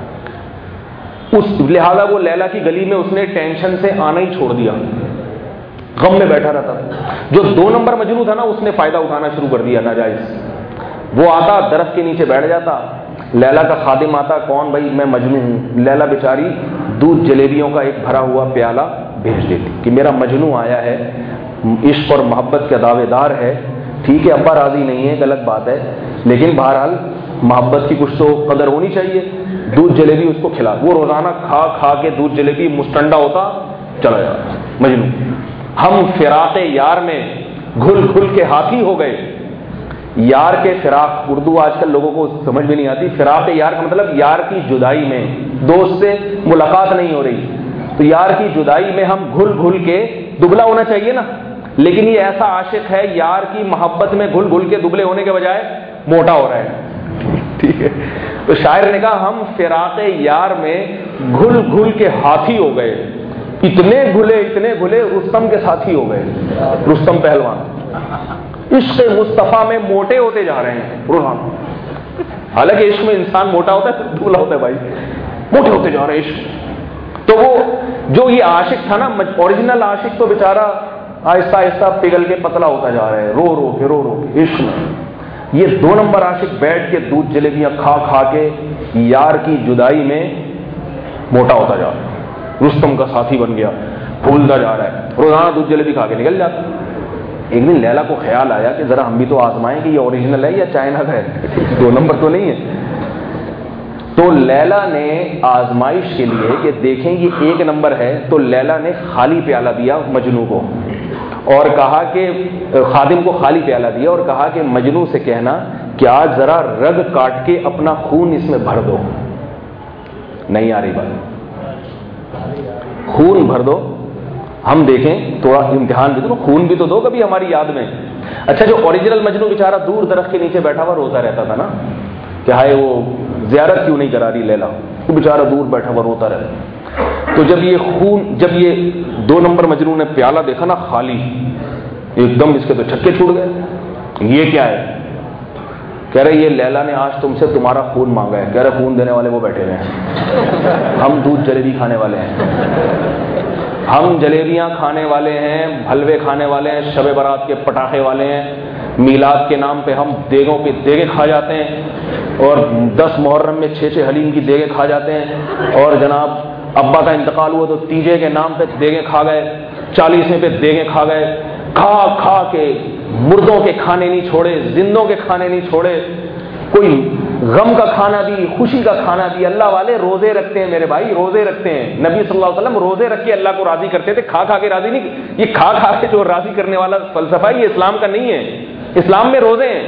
اس لہذا وہ لیلا کی گلی میں اس نے ٹینشن سے آنا ہی چھوڑ دیا, غم میں بیٹھا رہتا. جو دو نمبر مجنو تھا نا اس نے فائدہ اٹھانا شروع کر دیا ناجائز. وہ آتا درخت کے نیچے بیٹھ جاتا, لیلا کا خادم آتا, کون بھائی؟ میں مجنو ہوں. لیلا بیچاری دودھ جلیبیوں کا ایک بھرا ہوا پیالہ بھیج دیتی کہ میرا مجنو آیا ہے, عشق اور محبت کا دعوے دار ہے. ٹھیک ہے ابا راضی نہیں ہے, غلط بات ہے, لیکن بہرحال محبت کی کچھ تو قدر ہونی چاہیے. دودھ جلیبی اس کو کھلا. وہ روزانہ کھا کھا کے دودھ جلیبی مستنڈا ہوتا چلا جاتا مجنو. ہم فراق یار میں گھل گھل کے ہاتھی ہو گئے. یار کے فراق, اردو آج کل لوگوں کو سمجھ بھی نہیں آتی. فراق یار کا مطلب یار کی جدائی میں, دوست سے ملاقات نہیں ہو رہی تو یار کی جدائی میں ہم گھل گھل کے, دبلا ہونا چاہیے نا, لیکن یہ ایسا عاشق ہے یار کی محبت میں گھل گھل کے دبلے ہونے کے بجائے موٹا ہو رہا ہے. ٹھیک ہے, تو شاعر نے کہا ہم فراق یار میں گھل گھل کے ہاتھی ہو گئے. اتنے گھلے اتنے گھلے رستم کے ساتھی ہو گئے. رستم پہلوان عشق مصطفیٰ میں موٹے ہوتے جا رہے ہیں روحان. حالانکہ عشق میں انسان موٹا ہوتا ہے, دبلا ہوتا ہے بھائی, موٹے ہوتے جا رہے ہیں عشق. تو وہ جو یہ عاشق تھا نا, اوریجنل عاشق, تو بیچارہ آہستہ آہستہ پگھل کے پتلا ہوتا جا رہا ہے, رو رو کے رو رو کے عشق میں. یہ دو نمبر عاشق بیٹھ کے دودھ جلیبیاں کھا کھا کے یار کی جدائی میں موٹا ہوتا جا رہا ہے, رستم کا ساتھی بن گیا, پھولتا جا رہا ہے, روزانہ دودھ جلیبی کھا کے نکل جاتا. ایک دن لیلا کو خیال آیا کہ ذرا ہم بھی تو آزمائیں کہ یہ اوریجنل ہے یا چائنا کا ہے, دو نمبر تو نہیں ہے. تو لیلا نے آزمائش کے لیے کہ دیکھیں یہ ایک نمبر ہے, تو لیلا نے خالی پیالہ دیا مجنو کو اور کہا کہ خادم کو خالی پیالہ دیا اور کہا کہ مجنو سے کہنا کہ آج ذرا رگ کاٹ کے اپنا خون اس میں بھر دو. نہیں آ رہی بات, خون بھر دو, ہم دیکھیں, تھوڑا امتحان بھی دو, خون بھی تو دو کبھی ہماری یاد میں. اچھا جو اوریجنل مجنو بیچارہ دور درخت کے نیچے بیٹھا ہوا روتا رہتا تھا نا کہ ہائے وہ زیارت کیوں نہیں کرا رہی لیلا, وہ بیچارہ دور بیٹھا ہوا روتا رہتا. تو جب یہ خون, جب یہ دو نمبر مجنو نے پیالہ دیکھا نا خالی, ایک دم اس کے تو چھکے چھوٹ گئے. یہ کیا ہے؟ کہہ رہے یہ لیلا نے آج تم سے تمہارا خون مانگا ہے. کہہ رہے خون دینے والے وہ بیٹھے ہوئے ہیں, ہم دودھ جلیبی کھانے والے ہیں, ہم جلیبیاں کھانے والے ہیں, حلوے کھانے والے ہیں, شب برات کے پٹاخے والے ہیں, میلاد کے نام پہ ہم دیگوں پہ دیگیں کھا جاتے ہیں، اور دس محرم میں چھ چھ حلیم کی دیگیں کھا جاتے ہیں، اور جناب ابا کا انتقال ہوا تو تیجے کے نام پہ دیگیں کھا گئے، چالیسویں پہ دیگیں کھا گئے، کھا کھا کے مردوں کے کھانے نہیں چھوڑے، زندوں کے کھانے نہیں چھوڑے، کوئی غم کا کھانا بھی، خوشی کا کھانا بھی۔ اللہ والے روزے رکھتے ہیں میرے بھائی، روزے رکھتے ہیں۔ نبی صلی اللہ علیہ وسلم روزے رکھ کے اللہ کو راضی کرتے تھے، کھا کھا کے راضی نہیں۔ یہ کھا کھا کے جو راضی کرنے والا فلسفہ ہے یہ اسلام کا نہیں ہے۔ اسلام میں روزے ہیں،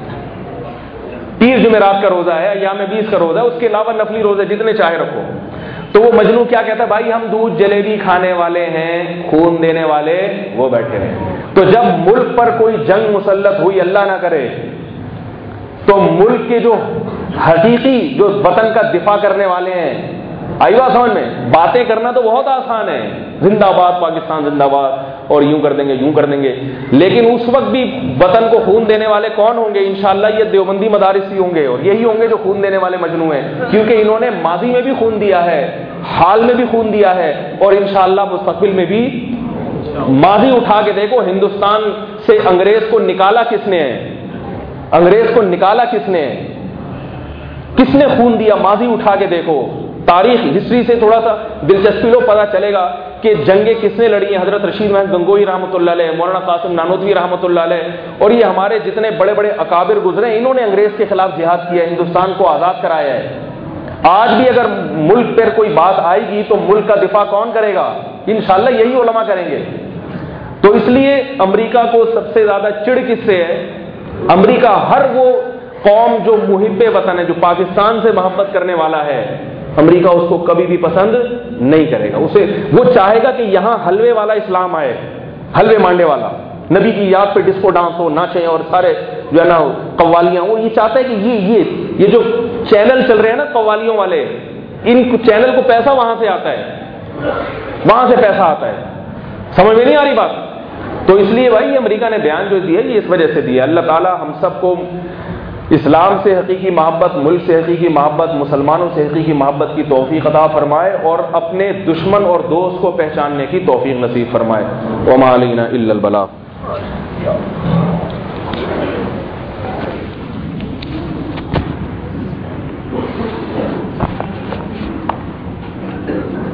پیر جمعرات کا روزہ ہے، ایام بیس کا روزہ ہے، اس کے علاوہ نفلی روزے جتنے چاہے رکھو۔ تو وہ مجنو کیا کہتا ہے؟ بھائی ہم دودھ جلیبی کھانے والے ہیں، خون دینے والے وہ بیٹھے ہیں۔ تو جب ملک پر کوئی جنگ مسلط ہوئی، اللہ نہ کرے، تو ملک کے جو حقیقی جو وطن کا دفاع کرنے والے ہیں، آئی بات سمجھ میں؟ باتیں کرنا تو بہت آسان ہے، زندہ باد پاکستان زندہ باد، اور یوں کر دیں گے یوں کر دیں گے، لیکن اس وقت بھی وطن کو خون دینے والے کون ہوں گے؟ انشاءاللہ یہ دیوبندی مدارس ہی ہوں گے، اور یہی ہوں گے جو خون دینے والے مجنو ہیں، کیونکہ انہوں نے ماضی میں بھی خون دیا ہے، حال میں بھی خون دیا ہے، اور انشاءاللہ مستقبل میں بھی۔ ماضی اٹھا کے دیکھو، ہندوستان سے انگریز کو نکالا کس نے ہے؟ انگریز کو نکالا کس نے؟ کس نے خون دیا؟ ماضی اٹھا کے دیکھو، تاریخ ہسٹری سے تھوڑا سا دلچسپی لو، پتہ چلے گا کہ جنگیں کس نے لڑی ہیں۔ حضرت رشید محمد گنگوہی رحمۃ اللہ علیہ، مولانا قاسم نانوتوی رحمۃ اللہ علیہ، اور یہ ہمارے جتنے بڑے بڑے اکابر گزرے، انہوں نے انگریز کے خلاف جہاد کیا ہے، ہندوستان کو آزاد کرایا ہے۔ آج بھی اگر ملک پر کوئی بات آئے گی تو ملک کا دفاع کون کرے گا؟ انشاءاللہ یہی علماء کریں گے۔ تو اس لیے امریکہ کو سب سے زیادہ چڑ کس سے ہے؟ امریکہ ہر وہ قوم جو محب وطن ہے، جو پاکستان سے محبت کرنے والا ہے، امریکہ اس کو کبھی بھی پسند نہیں کرے گا۔ اسے وہ چاہے گا کہ یہاں حلوے والا اسلام آئے، حلوے مانڈے والا، نبی کی یاد پہ ڈسکو ڈانس ہو، ناچیں، اور سارے جو ہے نا قوالیاں ہوں۔ یہ چاہتا ہے کہ یہ یہ یہ جو چینل چل رہے ہیں نا قوالیوں والے، ان چینل کو پیسہ وہاں سے آتا ہے، وہاں سے پیسہ آتا ہے۔ سمجھ میں نہیں آ رہی بات؟ تو اس لیے بھائی امریکہ نے بیان جو دیا یہ اس وجہ سے دیا۔ اللہ تعالیٰ ہم سب کو اسلام سے حقیقی محبت، ملک سے حقیقی محبت، مسلمانوں سے حقیقی محبت کی توفیق عطا فرمائے، اور اپنے دشمن اور دوست کو پہچاننے کی توفیق نصیب فرمائے۔ وما علینا الا البلاغ۔